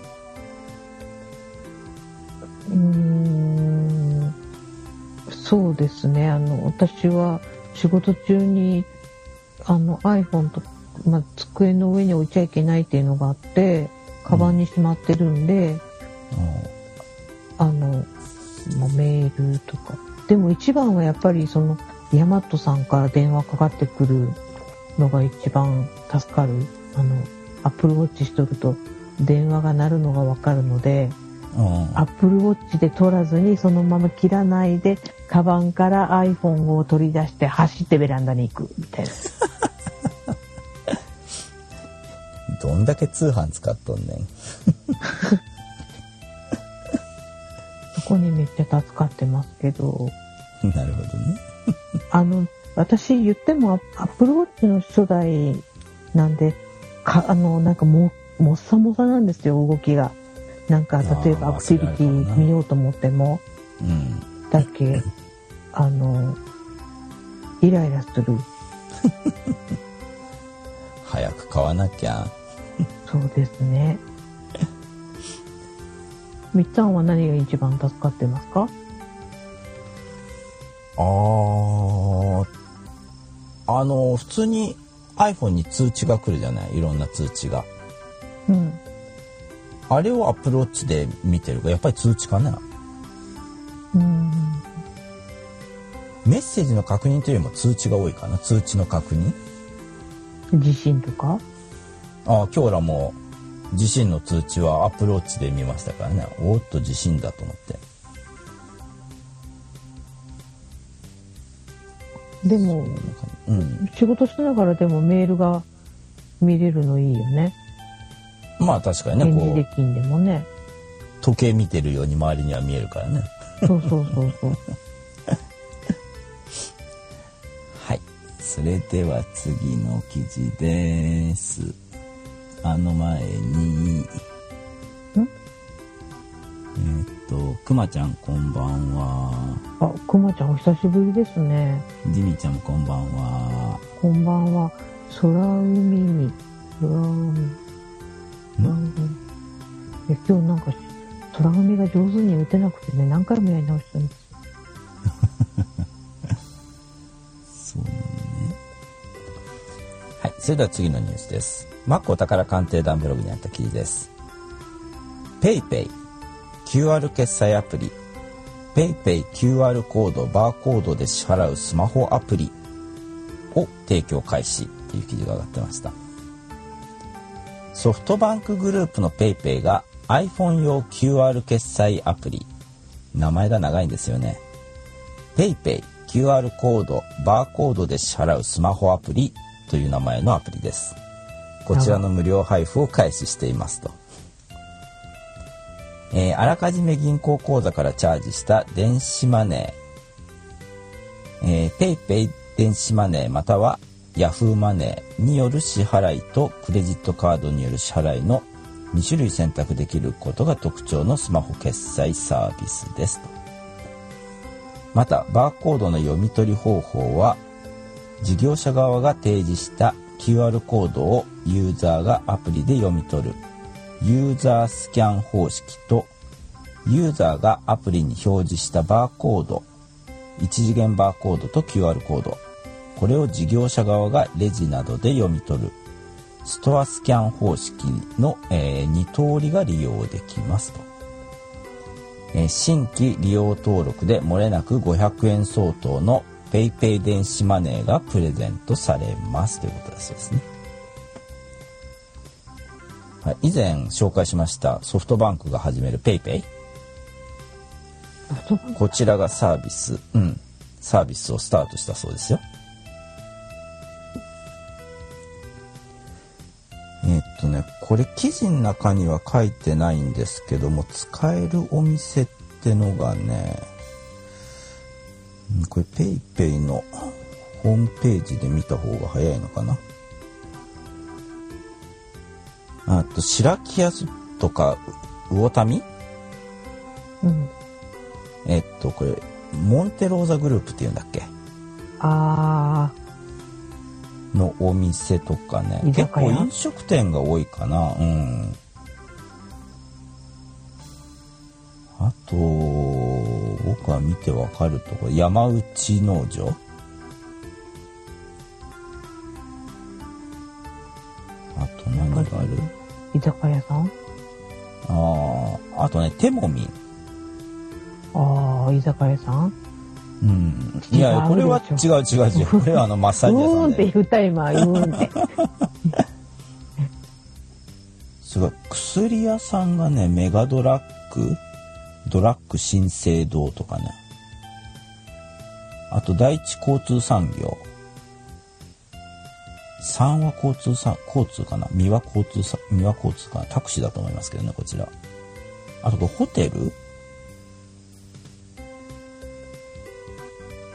うーん、そうですね。あの私は仕事中にあの iPhone と、まあ、机の上に置いちゃいけないっていうのがあってカバンにしまってるんで、うん、あの、まあ、メールとかでも一番はやっぱりそのヤマトさんから電話かかってくるのが一番助かる。あの Apple Watch しとると電話が鳴るのがわかるので、うん、Apple Watch で取らずにそのまま切らないでカバンから iPhone を取り出して走ってベランダに行くみたいな。 どんだけ通販使っとんねん。 こにめっちゃ助かってますけど。 なるほどね。 あの、私言ってもアップルウォッチの初代なんで、か、あの、なんかも、もっさもさなんですよ、動きが。なんか、例えばアクティビティ見ようと思っても。 うん。 だけ、あの、イライラする。 早く買わなきゃ。 そうですね。みっちゃんは何が一番助かってますか？ あー、あの、普通に iPhone に通知が来るじゃない、いろんな通知が。 うん。 あれを Apple Watch で見てるか、やっぱり通知かな。 うん。 メッセージの確認というよりも通知が多いかな、通知の確認。 地震とか？ ああ、今日らも地震の通知は Apple Watch で見ましたからね。おーっと地震だと思って。 でも、うん、仕事しながらでもメールが見れるのいいよね。 まあ確かにね、こうできんでもね、 時計見てるように周りには見えるからね。 そうそうそうそう。 はい、それでは次の記事です。あの前に、んえー、っとくまちゃんこんばんは。 あ、くまちゃんお久しぶりですね。 ジミちゃんもこんばんは。 こんばんは。空海に空海空海え今日なんか空海が上手に打てなくてね、何回もやり直したんです。 そうなのね。はい、それでは次のニュースです。マックお宝鑑定団ブログにあった記事です。ペイペイ キューアール 決済アプリ、ペイペイ キューアール コードバーコードで支払うスマホアプリを提供開始っていう記事が上がってました。ソフトバンクグループのペイペイが iPhone 用 キューアール 決済アプリ、名前が長いんですよね。ペイペイ キューアール コードバーコードで支払うスマホアプリという名前のアプリです。こちらの無料配布を開始していますと。えー、あらかじめ銀行口座からチャージした電子マネー、えー、ペイペイ電子マネーまたはヤフーマネーによる支払いとクレジットカードによる支払いのに種類選択できることが特徴のスマホ決済サービスですと。またバーコードの読み取り方法は事業者側が提示した キューアール コードをユーザーがアプリで読み取るユーザースキャン方式と、ユーザーがアプリに表示したバーコード、一次元バーコードと キューアール コード、これを事業者側がレジなどで読み取るストアスキャン方式の、えー、に通りが利用できますと。えー、新規利用登録で漏れなくごひゃくえん相当のペイペイ電子マネーがプレゼントされますということだそうですね。はい、以前紹介しましたソフトバンクが始めるペイペイ、こちらがサービス、うん、サービスをスタートしたそうですよ。えー、っとね、これ記事の中には書いてないんですけども、使えるお店ってのがね、これペイペイのホームページで見た方が早いのかな。あと白木屋とか魚民、 うん、 えっとこれモンテローザグループっていうんだっけ、 あーのお店とかね、結構飲食店が多いかな。うん。あと僕は見てわかるところ、山内農場、あと何がある？ 居酒屋さん？ ああ、あとね、テモミン。 ああ、居酒屋さん？ うん。いや、これは違う違う違う。これはあのマッサージ屋さんで。 うーんって言うタイマー、うーんって。 すごい。薬屋さんがね、メガドラッグ、ドラッグ新生堂とかね。あと第一交通産業。三和交通さ交通かな、三和交通さ三和交通かな、タクシーだと思いますけどね、こちら。あとホテル、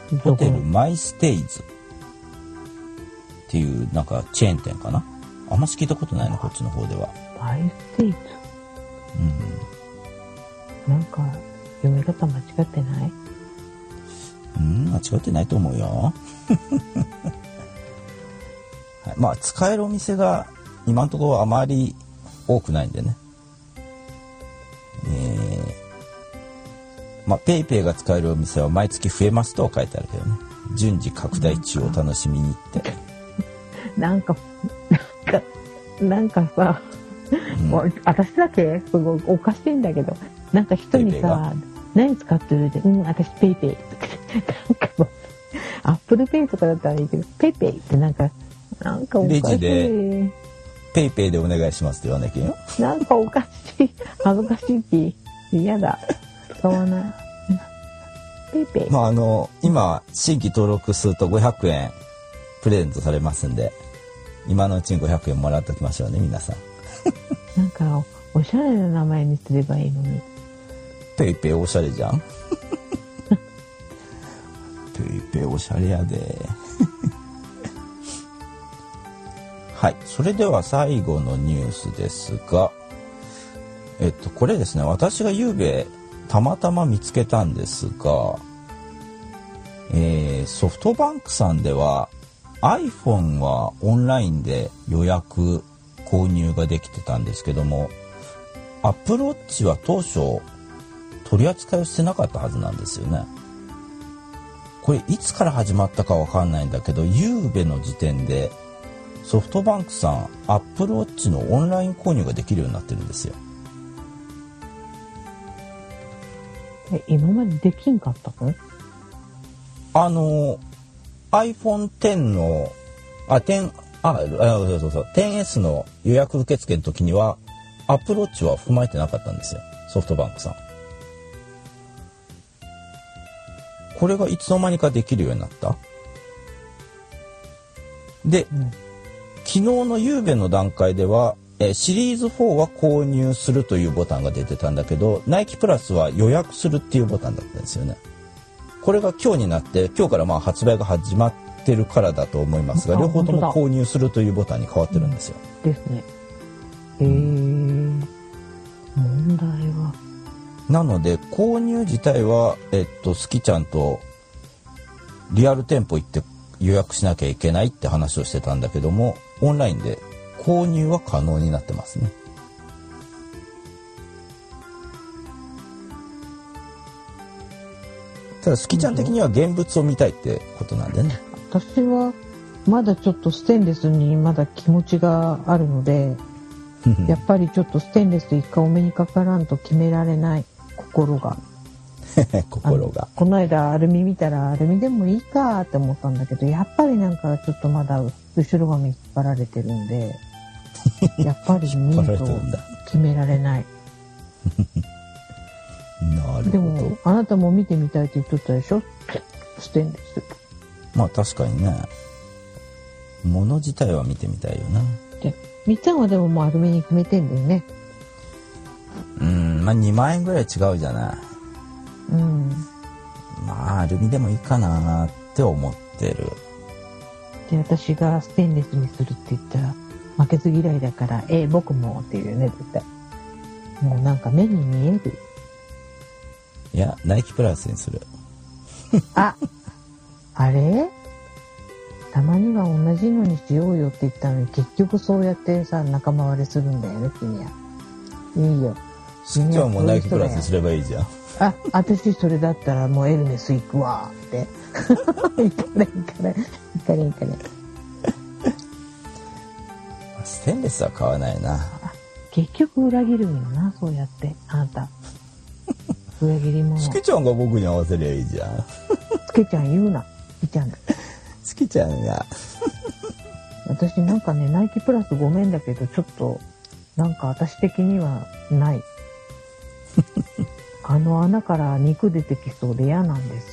ホテルマイステイズっていうなんかチェーン店かな。あんまし聞いたことないな、こっちの方では。 マイステイズ。うん。なんか読み方間違ってない？ うん、間違ってないと思うよ。はい、まあ使えるお店が今のところあまり多くないんでね。えー、まあペイペイが使えるお店は毎月増えますとは書いてあるけどね。順次拡大中を楽しみに行って。 なんかなんかなんかさ、うん、私だけすごいおかしいんだけど、なんか人にさ、何使ってるで、うん、私ペイペイとか、なんかもうアップルペイとかだったらいいけど、ペイペイってなんかなんかおかしい。レジでペイペイでお願いしますって言わなきゃよ。 なんかおかしい、恥ずかしいし嫌だ、使わない。ペイペイ。 まああの今新規登録するとごひゃくえんプレゼントされますんで、今のうちにごひゃくえんもらっておきましょうね、皆さん。 なんかおしゃれな名前にすればいいのに。 ペイペイおしゃれじゃん。ペイペイおしゃれやで。はい、それでは最後のニュースですが、えっとこれですね、私がゆうべたまたま見つけたんですが、えー、ソフトバンクさんでは iPhone はオンラインで予約購入ができてたんですけども、Apple Watch は当初取り扱いをしてなかったはずなんですよね。これいつから始まったかわかんないんだけど、ゆうべの時点でソフトバンクさん Apple Watch のオンライン購入ができるようになってるんですよ。 え、今までできんかったの？ あの アイフォンテン のあ10ああそうそうそう テンエス の予約受付の時には Apple Watch は含まれてなかったんですよ、ソフトバンクさん。これがいつの間にかできるようになった。で、うん、昨日のゆうべの段階ではえシリーズフォーは購入するというボタンが出てたんだけど、ナイキプラスは予約するっていうボタンだったんですよね。これが今日になって、今日からまあ発売が始まってるからだと思いますが、両方とも購入するというボタンに変わってるんですよ。 うん、ですね。へー、問題は。 なので購入自体はえっとスキちゃんとリアル店舗行って予約しなきゃいけないって話をしてたんだけども、オンラインで購入は可能になってますね。ただスキちゃん的には現物を見たいってことなんでね。 私はまだちょっとステンレスにまだ気持ちがあるのでやっぱりちょっとステンレス一回お目にかからんと決められない心が心がこの間アルミ見たらアルミでもいいかって思ったんだけど、やっぱりなんかちょっとまだ後ろ髪引っ張られてるんでやっぱり見ると決められない。 なるほど。 でもあなたも見てみたいって言っとったでしょ、ステンレス。 まあ確かにね、物自体は見てみたいよな。 でみっちゃんはでももうアルミに決めてんだよね。 うん、まあにまんえんぐらい違うじゃない。 うん。 まあアルミでもいいかなって思ってる。 で私がステンレスにするって言ったら負けず嫌いだから「えー、僕も」って言うよね、絶対。もうなんか目に見える。 いやナイキプラスにする。 あ、あれたまには同じのにしようよって言ったのに結局そうやってさ仲間割れするんだよね、君は。いいよ。 しんちゃんもナイキプラスにすればいいじゃん。 あ、私それだったらもうエルメス行くわって。いかれいかれいかれいかれ。 ステンレスは買わないな。 結局裏切るんよな、そうやってあなた。裏切り者。 スケちゃんが僕に合わせりゃいいじゃん。 スケちゃん言うな。スケちゃんだ。 スケちゃんが。 私なんかね、ナイキプラスごめんだけどちょっとなんか私的にはない。あの穴から肉出てきそうで嫌なんです。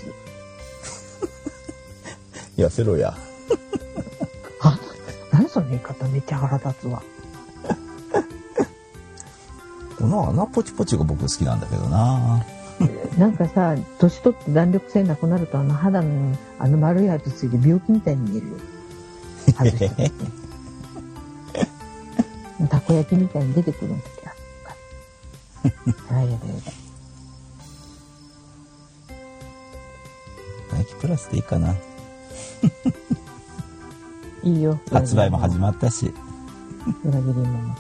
痩せろや。 あ、何その言い方、めっちゃ腹立つわ。 この穴ポチポチが僕好きなんだけどな。 なんかさ、年取って弾力性なくなると、あの肌のあの丸いやつついて病気みたいに見えるよ。外した時にたこ焼きみたいに出てくるんですよ。あ、やだやだ。 ナイキプラスでいいかな。 いいよ。 発売も始まったし。 裏切り者。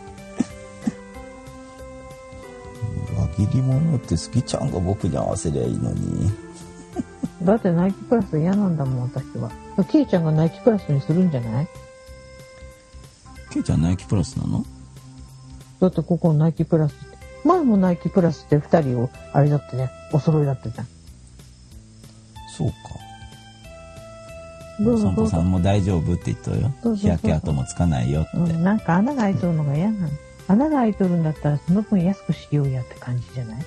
裏切り者って好きちゃんが僕に合わせりゃいいのに。 だってナイキプラス嫌なんだもん、私は。ケイちゃんがナイキプラスにするんじゃない？ ケイちゃんナイキプラスなの？ だってここナイキプラスって。前もナイキプラスって二人を、あれだってね、お揃いだったじゃん。 そうか。 どうぞどうぞ。 お散歩さんも大丈夫って言ったよ。 どうぞどうぞ日焼け跡もつかないよって。 うん、なんか穴が開いとるのが嫌なの。穴が開いとるんだったらその分安くしようやって感じじゃない？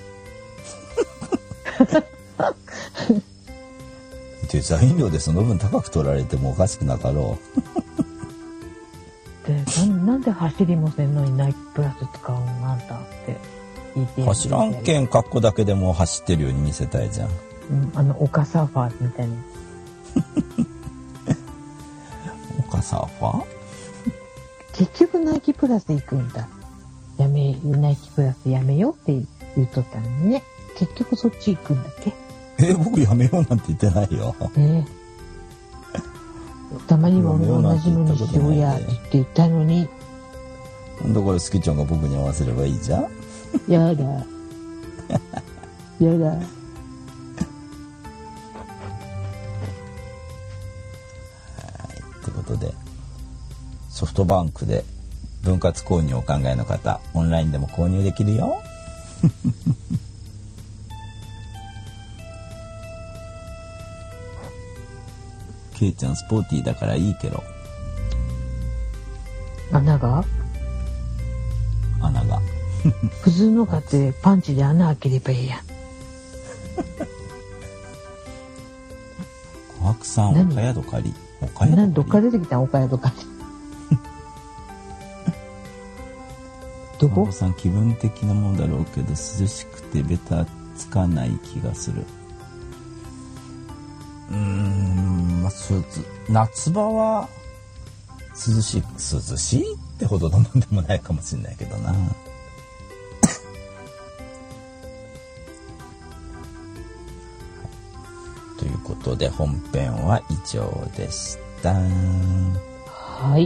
デザイン料でその分高く取られてもおかしくなかろでな、なんで走りもせんのにナイキプラス使うのあんたって言ってう。 やる。 走らんけん格好だけでも走ってるように見せたいじゃん。 うん、あの、オカサーファーみたいな。 オカサーファー？ 結局ナイキプラス行くんだ。やめ、ナイキプラスやめようって言っとったのにね。結局そっち行くんだっけ？ えー、僕やめようなんて言ってないよ。 ねえ。たまには同じのにしようやって言ったのに。 だから好きちゃんが僕に合わせればいいじゃん。 やだ。やだ。 はい、ということでソフトバンクで分割購入をお考えの方、オンラインでも購入できるよ。ケイちゃんスポーティーだからいいけど。 穴が穴が。 普通の買ってパンチで穴開ければいいやん。 小白さん、岡宿借り。岡宿借り。 なんどっから出てきたん岡宿借り。どこ？ 小白さん気分的なもんだろうけど涼しくてベタつかない気がする。うーん、まあ、夏場は涼しい涼しいってほどのもんでもないかもしれないけどな。ということで本編は以上でした。 はい。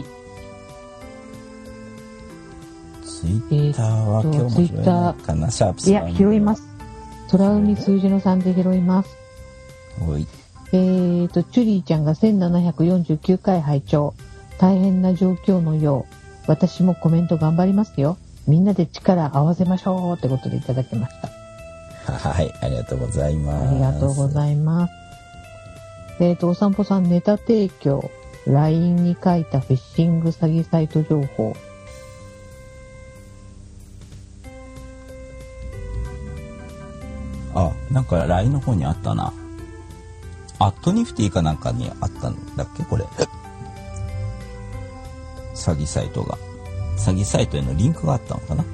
ツイッターは今日も拾えないかな、シャープさん。 いや、拾います。空海数字のさんで拾います。 おい。 えーと、チュリーちゃんがせんななひゃくよんじゅうきゅうかい拝聴。大変な状況のよう。私もコメント頑張りますよ。みんなで力合わせましょうってことでいただきました。 はい、ありがとうございます。 ありがとうございます。えーと、お散歩さんネタ提供。ライン に書いたフィッシング詐欺サイト情報。 あ、なんか ライン の方にあったな。アットニフティかなんかにあったんだっけこれ。詐欺サイトが。詐欺サイトへのリンクがあったのかな。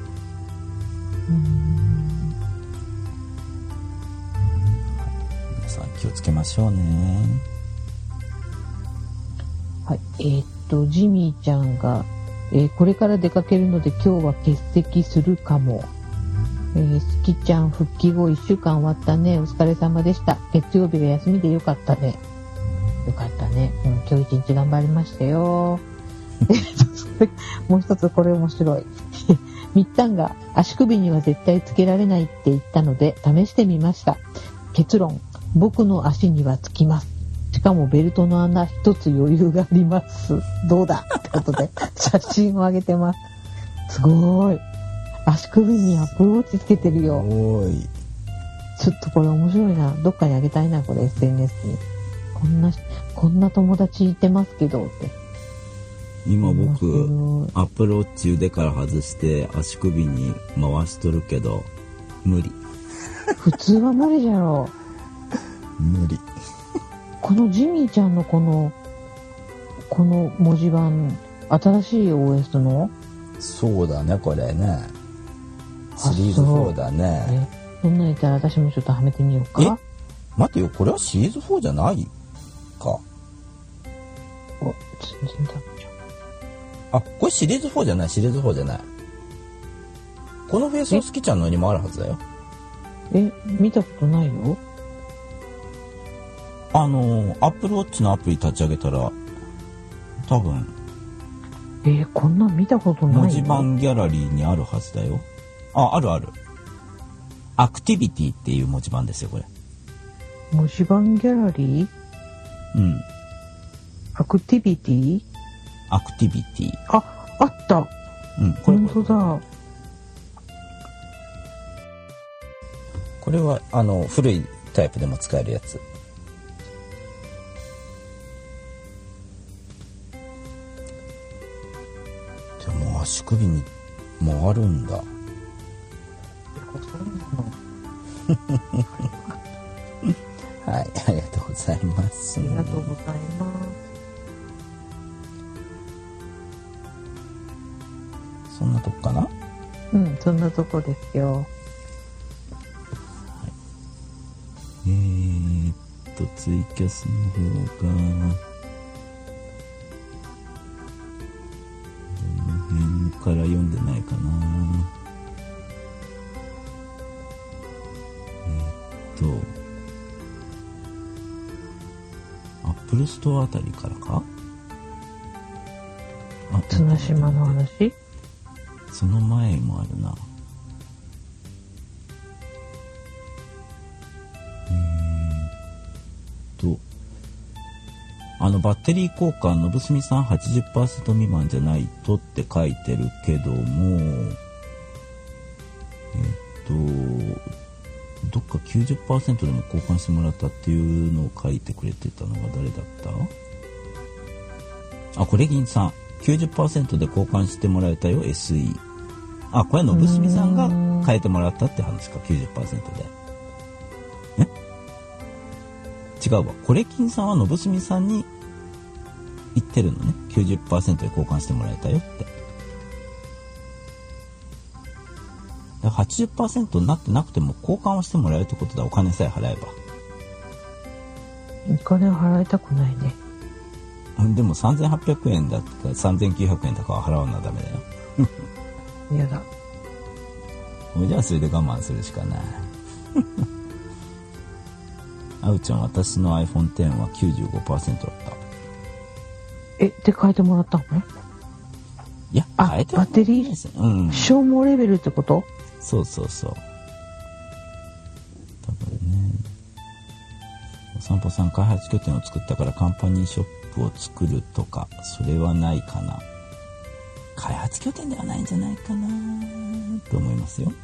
皆さん気をつけましょうね。 はい。えー、っと、ジミーちゃんが、えー、これから出かけるので今日は欠席するかも。えー、スキちゃん復帰後いっしゅうかん終わったね。お疲れ様でした。月曜日が休みでよかったね。よかったね。うん、今日一日頑張りましたよ。もう一つこれ面白い。みったんが足首には絶対つけられないって言ったので試してみました。結論、僕の足にはつきます。しかもベルトの穴一つ余裕があります。どうだってことで写真を上げてます。すごーい。足首にアプローチつけてるよ。 おい。 ちょっとこれ面白いな。どっかにあげたいな、これ エスエヌエス に。こんな、こんな友達いてますけどって。 今僕、アプローチ腕から外して足首に回しとるけど、無理。 普通は無理じゃろう。無理。 このジミーちゃんのこの、この文字盤、新しい オーエス の？ そうだね、これね。シリーズフォーだね。 そんなん言ったら私もちょっとはめてみようか。 え待てよ、これはシリーズフォーじゃないか。 お、全然ダメじあ、これシリーズフォーじゃない、シリーズフォーじゃない。このフェイスを好きちゃんのにもあるはずだよ。 ゃん。え、見たことないよ。 あの、Apple Watch のアプリ立ち上げたら、多分、 えー、こんなん見たことないよ。 文字盤ギャラリーにあるはずだよ。あ、あるある。アクティビティっていう文字盤ですよ、これ。 文字盤ギャラリー？ うん。 アクティビティ？ アクティビティ。 あ、あった。 うん、これ。 本当だ。 これは、あの、古いタイプでも使えるやつ。でも足首に回るんだ。はい、ありがとうございます。 ありがとうございます。 そんなとこかな？ うん、そんなとこですよ。 えーっと、ツイキャスの方が、どの辺から読んでないかな。えーっと、アップルストアあたりからか？あ、 綱島の話？ その前もあるな。あのバッテリー交換のぶすみさん はちじゅっパーセント 未満じゃないとって書いてるけども、えっとどっか きゅうじゅっパーセント でも交換してもらったっていうのを書いてくれてたのが誰だった？あ、これ銀さん きゅうじゅっパーセント で交換してもらえたよ エスイー。 あ、これのぶすみさんが変えてもらったって話か。 きゅうじゅっパーセント で違うわ。これ金さんはのぶすみさんに言ってるのね。きゅうじゅっパーセント で交換してもらえたよって。だから はちじゅっパーセント になってなくても交換をしてもらえるってことだ。お金さえ払えば。 お金は払いたくないね。 でもさんぜんはっぴゃくえんだったらさんぜんきゅうひゃくえんとかは払わなダメだよ。 嫌だ。 じゃあそれで我慢するしかない。あうちゃん、私の アイフォンテン は きゅうじゅうごパーセント だった。 え、で変えてもらったの？ いや、 あ、 変えてもらバッテリー、 うん、 消耗レベルってこと？ そうそうそう。多分ね。お散歩さん、開発拠点を作ったからカンパニーショップを作るとか、それはないかな。開発拠点ではないんじゃないかなと思いますよ。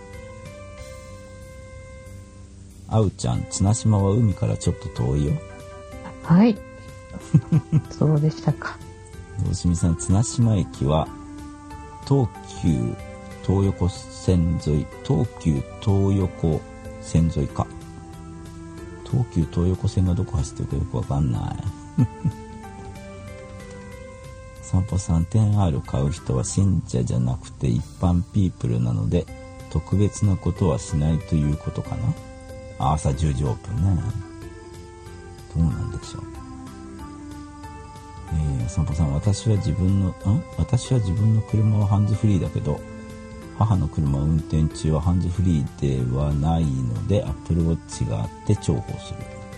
あうちゃん、綱島は海からちょっと遠いよ。 はい。そうでしたか。 大住さん、綱島駅は東急東横線沿い、東急東横線沿いか。東急東横線がどこ走ってるかよくわかんない。散歩さん、テンアール 買う人は信者じゃなくて一般ピープルなので特別なことはしないということかな。朝じゅうじオープンね。どうなんでしょう。えー、散歩さん、私は自分のん私は自分の車はハンズフリーだけど母の車を運転中はハンズフリーではないので Apple Watch があって重宝する。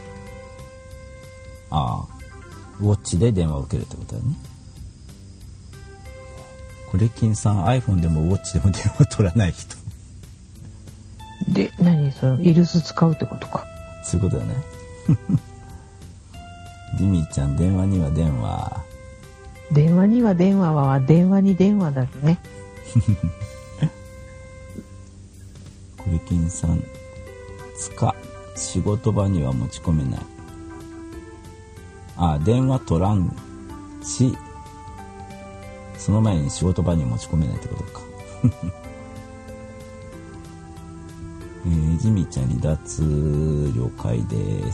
ああ、ウォッチで電話を受けるってことだね。これ金さん、 iPhone でもウォッチでも電話取らない人で、何そのイルス使うってことか。 そういうことだね。ジミーちゃん、電話には電話。 電話には電話は電話に電話だね。 これ金さん、つか仕事場には持ち込めない。あ、電話取らんし、その前に仕事場に持ち込めないってことか。えー、ジミーちゃん、離脱了解です。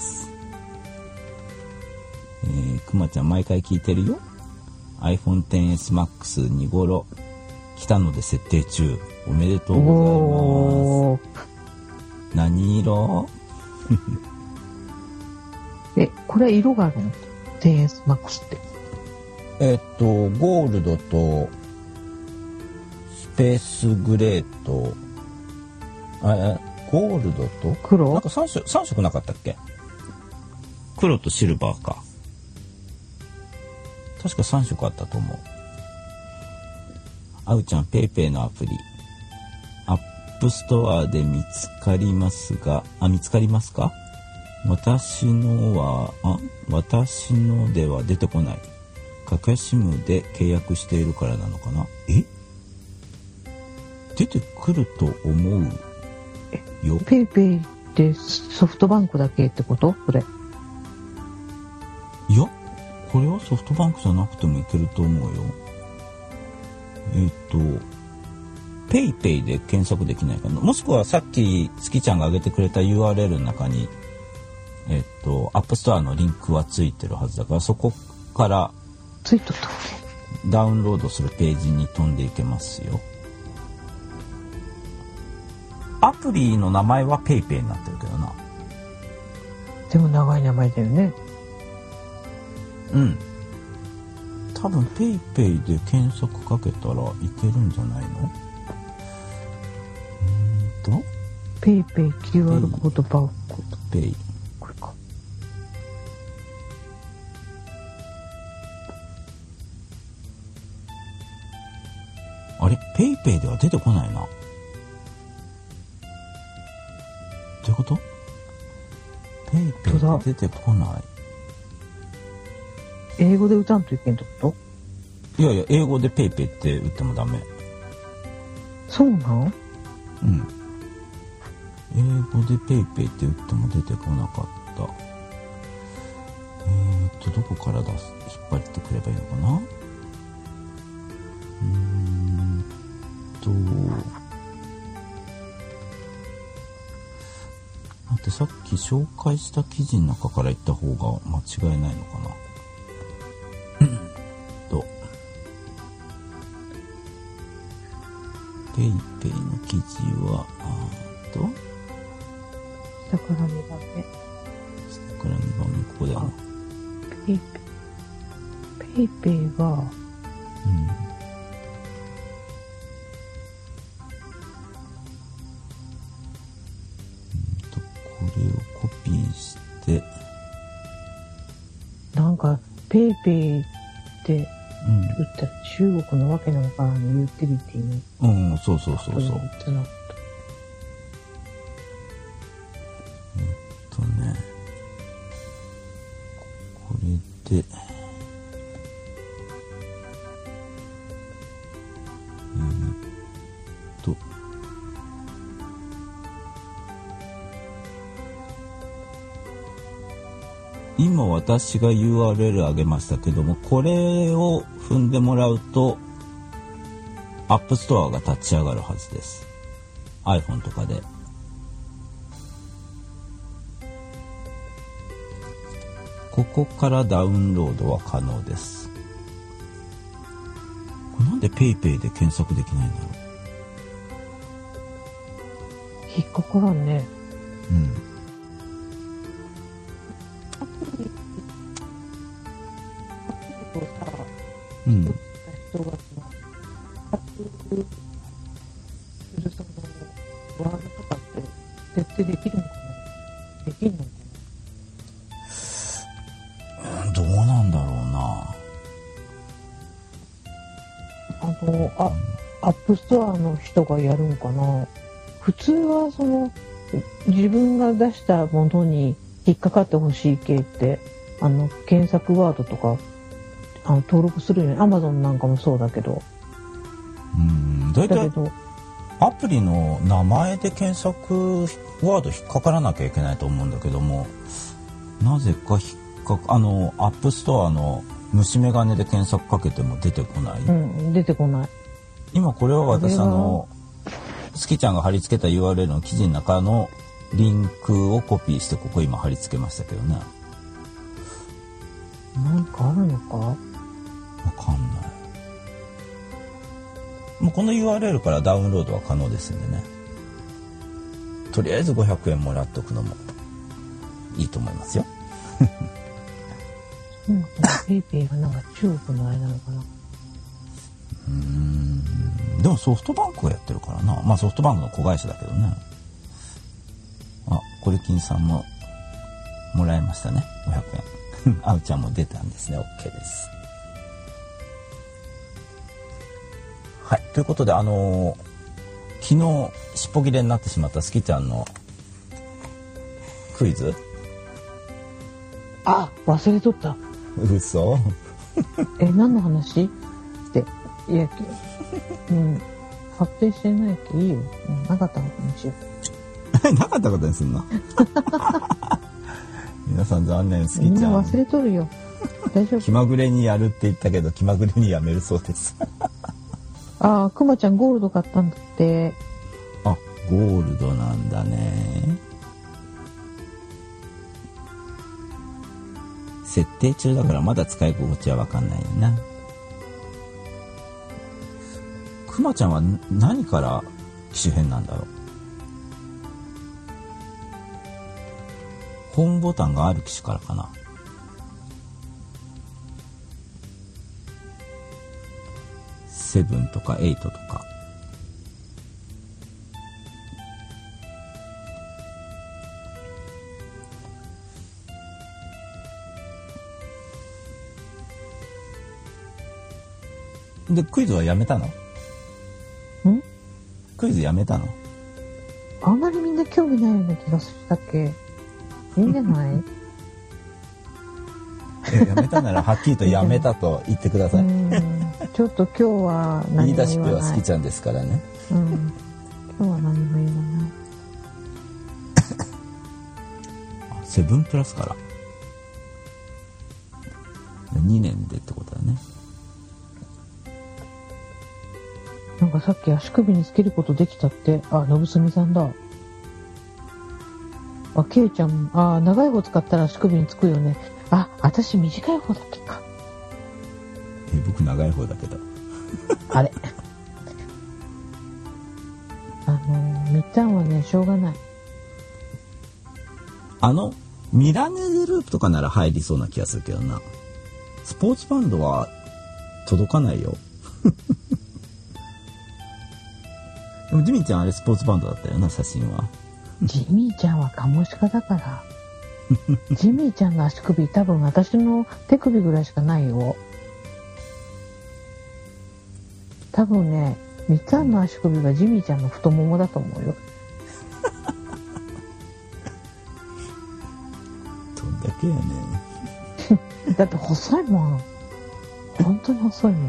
えー、くまちゃん、毎回聞いてるよ。 アイフォンテンエスマックス に頃来たので設定中。おめでとうございます。 何色？ え、これ色があるの？ テンエスマックス って。 えっとゴールドとスペースグレーとあゴールドと黒？ なんかさん色さん色なかったっけ？黒とシルバーか。確かさん色あったと思う。あうちゃん、ペイペイのアプリアップストアで見つかりますが、あ、見つかりますか？私のはあ私のでは出てこない。格安 SIM で契約しているからなのかな。え、出てくると思うよ。 ペイペイってソフトバンクだけってこと？それ。 いや、これはソフトバンクじゃなくてもいけると思うよ。えっとペイペイで検索できないかな。もしくはさっき月ちゃんが上げてくれた ユーアールエル の中にえっとアップストアのリンクはついてるはずだから、そこからついとったダウンロードするページに飛んでいけますよ。アプリの名前はペイペイになってるけどな。 でも長い名前だよね。 うん。多分ペイペイで検索かけたらいけるんじゃないの？うーんとペイペイ キューアール コードバーコード。 ペイ。 これか。 あれペイペイでは出てこないな。どういうこと？ペイペイで出てこない。 英語で打たんといけんってこと？ いやいや、英語でペイペイって打ってもダメ。 そうなん？ うん。英語でペイペイって打っても出てこなかった。えーっと、どこから出す、引っ張ってくればいいのかな？うーんと、待って、さっき紹介した記事の中から行った方が間違いないのかな？とペイペイの記事はあーと下からにばんめ。 下からにばんめ、ここだよな。 ペイペイペイペイはうんとこれをコピーしてなんかペイペイってうん打ったら中国のわけなのかな、ユーティリティの。 うん、そうそうそうそう。 言ってなかっとね、これで、えー、っと、今私が ユーアールエル 上げましたけども、これを踏んでもらうと、アップストアが立ち上がるはずです。iPhone とかで。ここからダウンロードは可能です。これなんで PayPay で検索できないんだろた。引っかからんね。 う。うん。うん。 人が発するそのワードとかって設定できるのかな？できるのかな？ どうなんだろうな。 あの、あ、アップストアの人がやるんかな。普通はその自分が出したものに引っかかってほしい系ってあの検索ワードとかあの登録するよね。Amazonなんかもそうだけど。 うん。だいたいだけどアプリの名前で検索ワード引っかからなきゃいけないと思うんだけども、なぜか引っかかあのアップストアの虫眼鏡で検索かけても出てこない。 うん、出てこない。 今これは私これはあのスキちゃんが貼り付けた ユーアールエル の記事の中のリンクをコピーしてここ今貼り付けましたけどね。 なんかあるのか？ わかんない。もうこの ユーアールエル からダウンロードは可能ですんでね。 とりあえずごひゃくえんもらっておくのもいいと思いますよ。 うん、ペイペイがなんか中国のあれなのかな。 うーん、でもソフトバンクがやってるからな。まあソフトバンクの子会社だけどね。あ、コレキンさんももらいましたね、ごひゃくえん。あうちゃんも出たんですね。 OK です。はい、ということで、あのー、昨日しっぽ切れになってしまったスキちゃんのクイズ。 あ、忘れとった。 嘘。 え、何の話って。いや、うん、発展してないけどいいよ。うん、なかったことにしよう。なかったことにすんの。皆さん残念、スキちゃん。 みんな忘れとるよ。大丈夫。 気まぐれにやるって言ったけど、気まぐれにやめるそうです。 ああ、くまちゃんゴールド買ったんだって。 あ、ゴールドなんだね。設定中だからまだ使い心地は分かんないな。くまちゃんは何から機種変なんだろう。ホームボタンがある機種からかな。セブンとかエイトとか。で、クイズはやめたの？ん？クイズやめたの？ あんまりみんな興味ないような気がしたっけ？いいんじゃない？ やめたならはっきりとやめたと言ってください。 ちょっと今日は何も言わない。 言い出しっぺは好きちゃんですからね。 うん。今日は何も言わない。 セブンプラスからにねんでってことだね。 なんかさっき足首につけることできたって。あ、のぶすみさんだ。あ、けいちゃん、あ、長い方使ったら足首につくよね。あ、私短い方だっけか。 え、僕長い方だけど。 あれ。あの、みっちゃんはね、しょうがない。 あの、ミラネルループとかなら入りそうな気がするけどな。スポーツバンドは届かないよ。でもジミーちゃんあれスポーツバンドだったよな、写真は。 ジミーちゃんはカモシカだから。ジミーちゃんの足首多分私の手首ぐらいしかないよ。多分ね、みっつぁんの足首がジミーちゃんの太ももだと思うよ。 どんだけやね。 だって細いもん。本当に細いもん。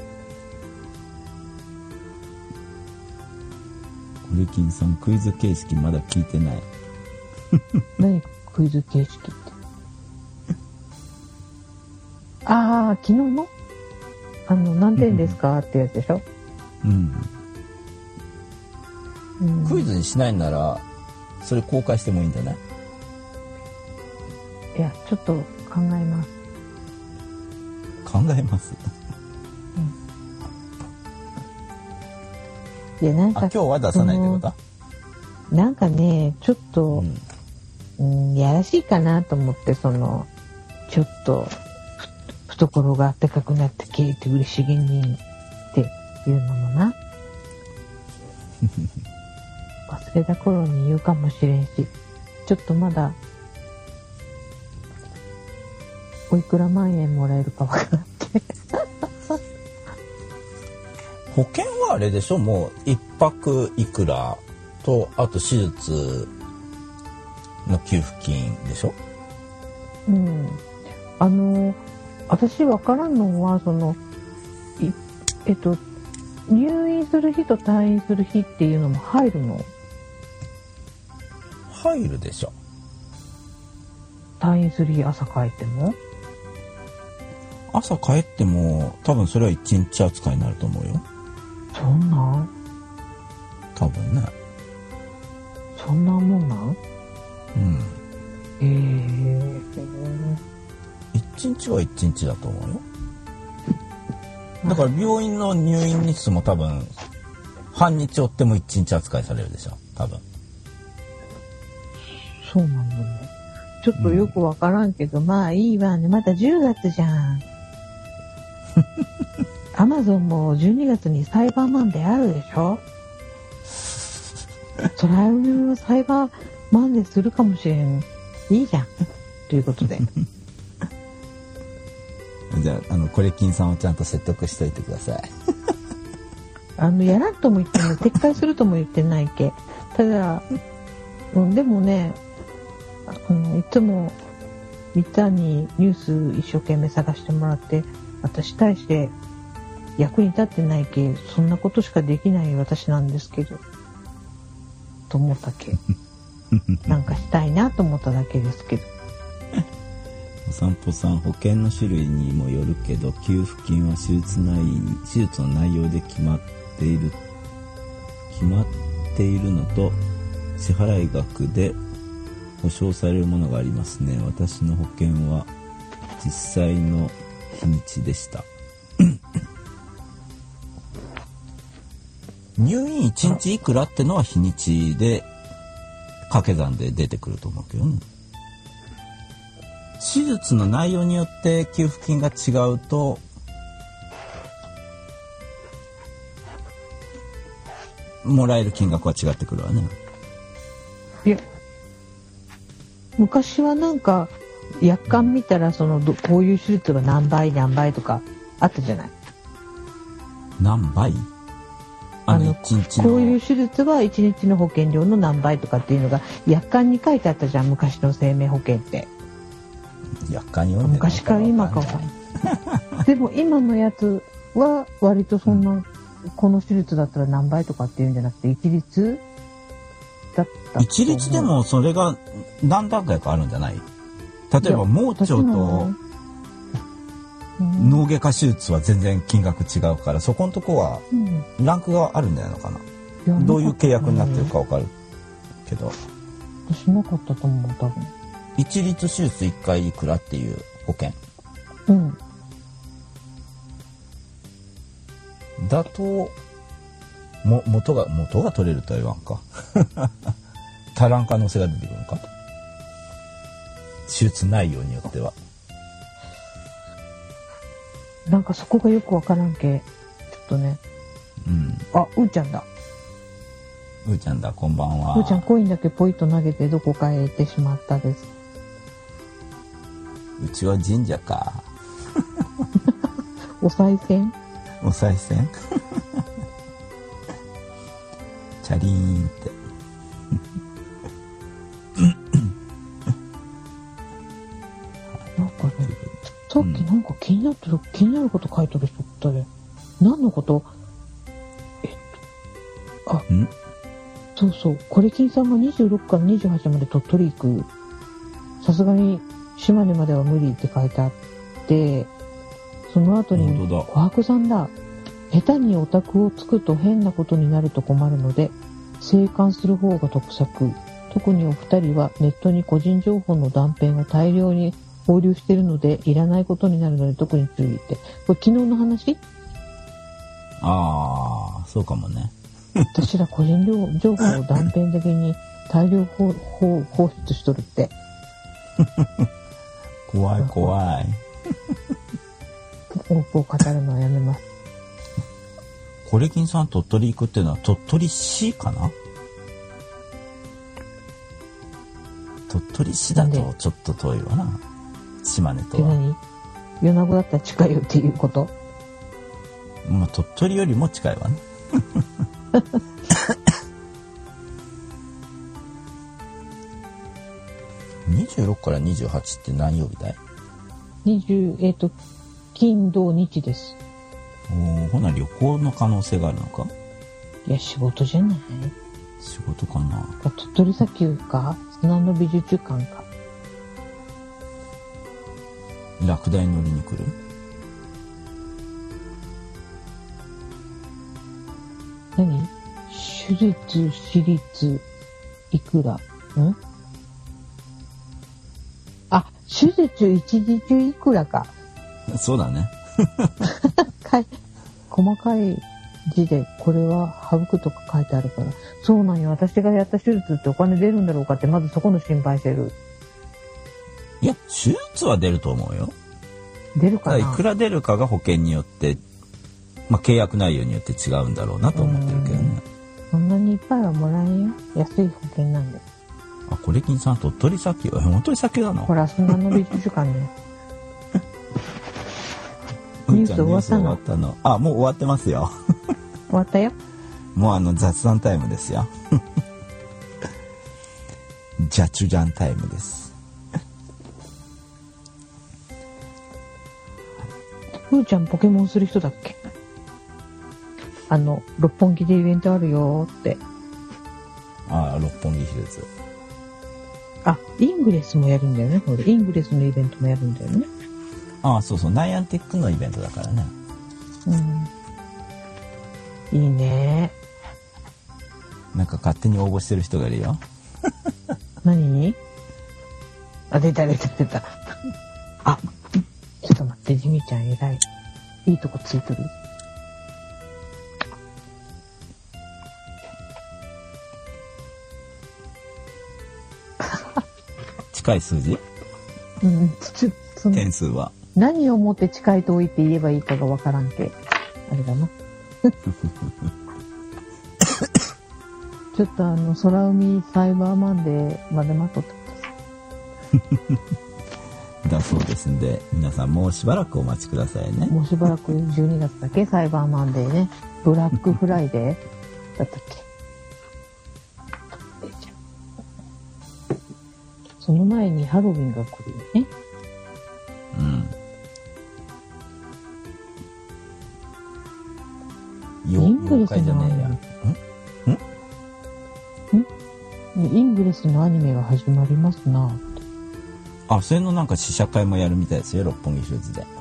コレキンさん、クイズ形式まだ聞いてない。 何クイズ形式って。ああ、昨日のあの、何点ですかってやつでしょ。 うん、 うん。 クイズにしないなら、それ公開してもいいんじゃない？ いや、ちょっと考えます。 考えます。 いや、なんか。 あ、今日は出さないってこと？ なんかね、ちょっと、うん、うん、やらしいかなと思って、その、ちょっと、懐が温かくなって消えて嬉しげにっていうのもな。忘れた頃に言うかもしれんし、ちょっとまだ、おいくら万円もらえるかわからんって。 保険はあれでしょ、もう一泊いくらと、あと手術の給付金でしょ。 うん。あの、私わからんのは、その、い、えっと、入院する日と退院する日っていうのも入るの？ 入るでしょ。 退院する日朝帰っても？ 朝帰っても、多分それは一日扱いになると思うよ。 そんなん多分ね。 そんなもんなん？ うん。 へえ。 一日は一日だと思うよ。だから病院の入院日数も多分半日追っても一日扱いされるでしょ。多分。 そうなんだね。ちょっとよくわからんけど、うん、まあいいわね。まだじゅうがつじゃん。アマゾンもじゅうにがつにサイバーマンデーあるでしょ。それはサイバーマンデーするかもしれん。いいじゃん。ということで。 じゃあ、あの、コレキンさんをちゃんと説得しといてください。 あの、やらんとも言ってない。撤回するとも言ってないけ。ただ、うん、でもね、あのいつもみったにニュース一生懸命探してもらって、私対して役に立ってないけ、そんなことしかできない私なんですけど、と思ったけ。なんかしたいなと思っただけですけど。 お散歩さん、保険の種類にもよるけど、給付金は手術内、手術の内容で決まっている、決まっているのと、支払い額で保証されるものがありますね。私の保険は実際の日にちでした。入院いちにちいくらってのは日にちで掛け算で出てくると思うけどね。手術の内容によって給付金が違うと、もらえる金額は違ってくるわね。 いや、昔はなんか約款見たらそのどこういう手術は何倍何倍とかあったじゃない。 何倍？あの一日のこういう手術はいちにちの保険料の何倍とかっていうのが約款に書いてあったじゃん、昔の生命保険って。 約款読んでない昔から今かは。でも今のやつは割とそんな、うん、この手術だったら何倍とかっていうんじゃなくて一律だった。 一律でもそれが何段階かあるんじゃない？例えば盲腸と脳外科手術は全然金額違うから、そこのとこはランクがあるんじゃないのかな。うん、どういう契約になってるか分かるけど。 私なかったと思う、多分。 一律手術いっかいいくらっていう保険。 うん。 だとも元が元が取れるとは言わんか。足らん可能性が出てくるのか。手術内容によっては。 なんかそこがよくわからんけ、ちょっとね。 うん。 あ、うーちゃんだ。 うーちゃんだ、こんばんは。 うーちゃんコインだけポイと投げてどこかへ行ってしまったです。 うちは神社か。 お賽銭？ お賽銭？チャリーンって。 なんかね、さっきなんか気になってる、うん、気になること書いてる人ったね。何のこと？えっと、あ、ん？そうそう、コレキンさんがにじゅうろくからにじゅうはちまで鳥取行く。さすがに島根までは無理って書いてあって、その後に琥珀さんだ。下手にオタクをつくと変なことになると困るので、静観する方が得策。特にお二人はネットに個人情報の断片を大量に放流しているので、いらないことになるので特に注意って。これ昨日の話？ ああ、そうかもね。 私ら個人情報を断片的に大量放放出しとるって。 怖い怖い。 多くを語るのはやめます。 コレキンさん鳥取行くっていうのは鳥取市かな？鳥取市だとちょっと遠いわな。島根とは。 何？米子だったら近いよっていうこと？ まあ鳥取よりも近いわね。にじゅうろくからにじゅうはちって何曜日だい？ にじゅうえっと金土日です。 おほな旅行の可能性があるのか？ いや仕事じゃない？ 仕事かな。 鳥取砂丘か砂の美術館か。 ラクダに乗りに来る？ 何？手術私立いくら？ん？あ、手術一時中いくらか。 そうだね。 かい細かい字でこれは省くとか書いてあるから、そうなんよ、私がやった手術ってお金出るんだろうかって、まずそこの心配してる。 いや、手術は出ると思うよ。 出るかな。 ただいくら出るかが保険によって、まあ、契約内容によって違うんだろうなと思ってるけどね。 そんなにいっぱいはもらえんよ。安い保険なんで。 あ、これ金さん鳥取砂丘、本当に砂丘なの？ ほら、そんなの美術館ね。ニュース終わったの？ ニュース終わったの。あ、もう終わってますよ。 終わったよ。 もうあの雑談タイムですよ。ジャチュジャンタイムです。 ふーちゃんポケモンする人だっけ？あの、六本木でイベントあるよーって。 ああ、六本木ヒルズ。 あ、イングレスもやるんだよね。これイングレスのイベントもやるんだよね。 ああ、そうそう、ナイアンティックのイベントだからね。 うん。いいね。 なんか勝手に応募してる人がいるよ。 何？あ、出た出た出た。あ、ちょっと待って、ジミちゃん偉い。いいとこついてる。 近い数字？ うん、ちょその点数は。 何をもって近い遠いって言えばいいかがわからんけ。あれだな。ちょっとあの、空海サイバーマンデーまで待っとってください。 だそうですんで、皆さんもうしばらくお待ちくださいね。 もうしばらくじゅうにがつだけサイバーマンデーね。ブラックフライデーだったっけ。その前にハロウィンが来るよね。 うん。よイングレス妖怪じゃのアニねえや。 メ。イングレスのアニメが始まりますな。 あ、それのなんか試写会もやるみたいですよ、六本木ヒルズで。 へ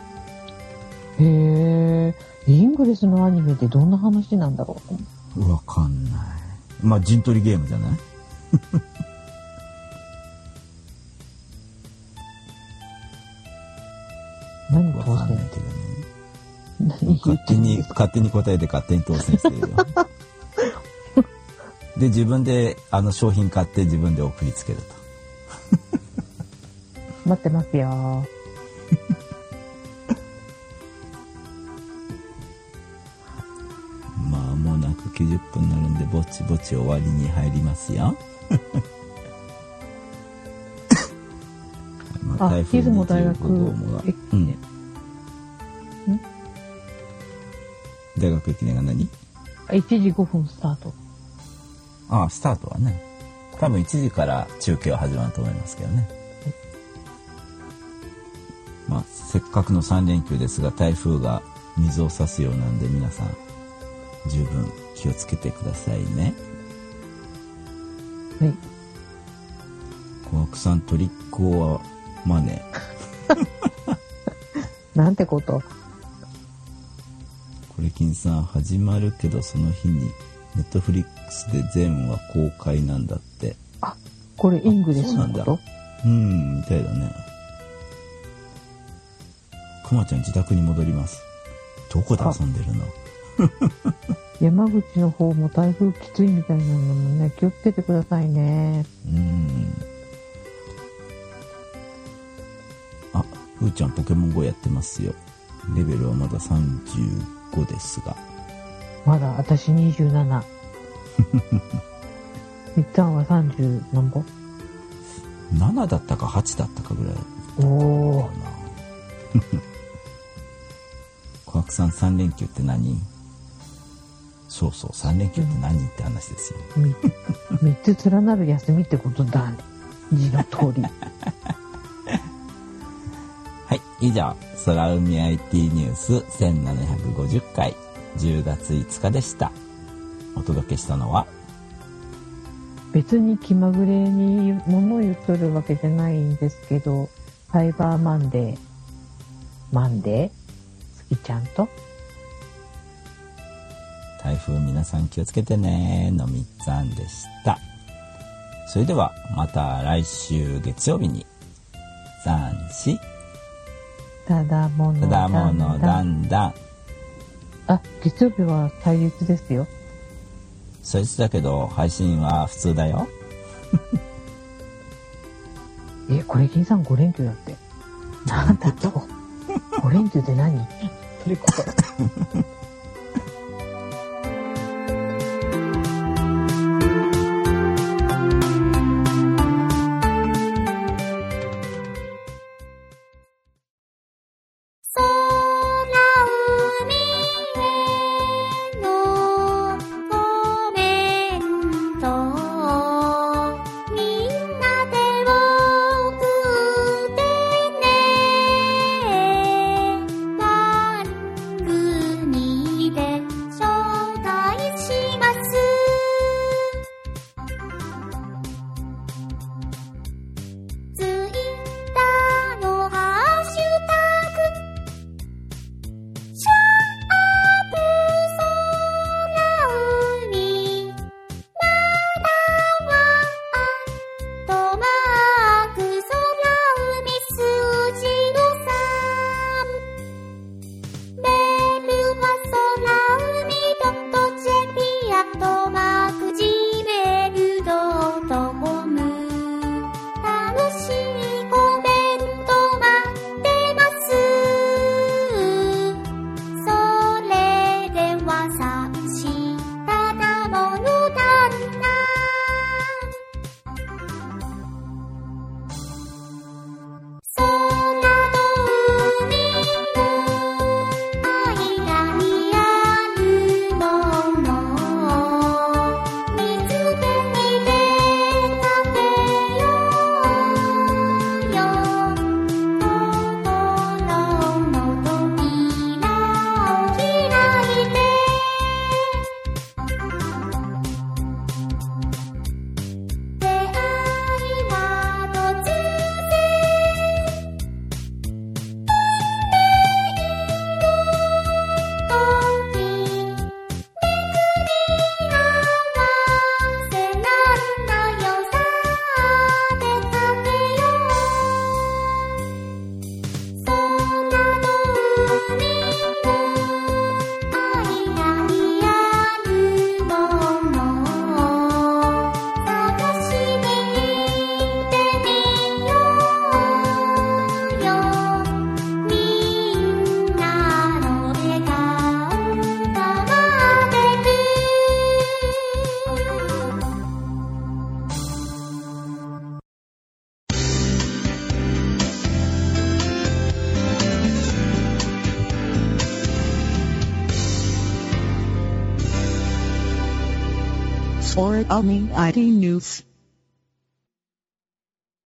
え。イングレスのアニメってどんな話なんだろう。 わかんない。まあ陣取りゲームじゃない？ 何当わかんない選？ けどね。 何勝手に勝手に答えて勝手に当選してるよ。で自分であの商品買って自分で送りつけると。 待ってますよ。 まあもうなくきゅうじゅっぷんになるんでぼちぼち終わりに入りますよ。まあ、 台風出雲大学にじゅうご号もが駅うんね。 大学駅伝が何？ あいちじごふんスタート。 ああ、スタートはね。多分いちじから中継は始まると思いますけどね。まあ、せっかくのさん連休ですが、台風が水を差すようなんで、皆さん、十分気をつけてくださいね。 はい。 小悪さん、トリックオアマネー。 なんてこと。 これ金さん、始まるけど、その日に、ネットフリックスで全話公開なんだって。 あ、これイングレスのこと？ うん、みたいだね。くまちゃん自宅に戻ります。どこで遊んでるの？ 山口の方も台風きついみたいなのもね、気をつけてくださいね。 うん。あ、ふーちゃんポケモンゴーやってますよ。レベルはまださんじゅうごですが。 まだ私にじゅうなな。みっちゃんはさんじゅう何ぼ？ ななだったかはちだったかぐらい。 おー。 小悪さんさん連休って何？そうそう、さん連休って何って話ですよ。 みっつ連なる休みってことだね。字の通り。 はい、以上、空海 アイティー ニュースせんななひゃくごじゅっかいじゅうがついつかでした。お届けしたのは、 別に気まぐれに物を言っとるわけじゃないんですけど、サイバーマンデー、マンデー、月ちゃんと、 台風皆さん気をつけてねのみっつぁんでした。それではまた来週月曜日に、さん、し、 ただものただものだんだん。 あ、月曜日は祭日ですよ。 祭日だけど配信は普通だよ。 え、これ銀さんご連休だって。なんだと。ご連休って何？それこそ。 For Army アイティー News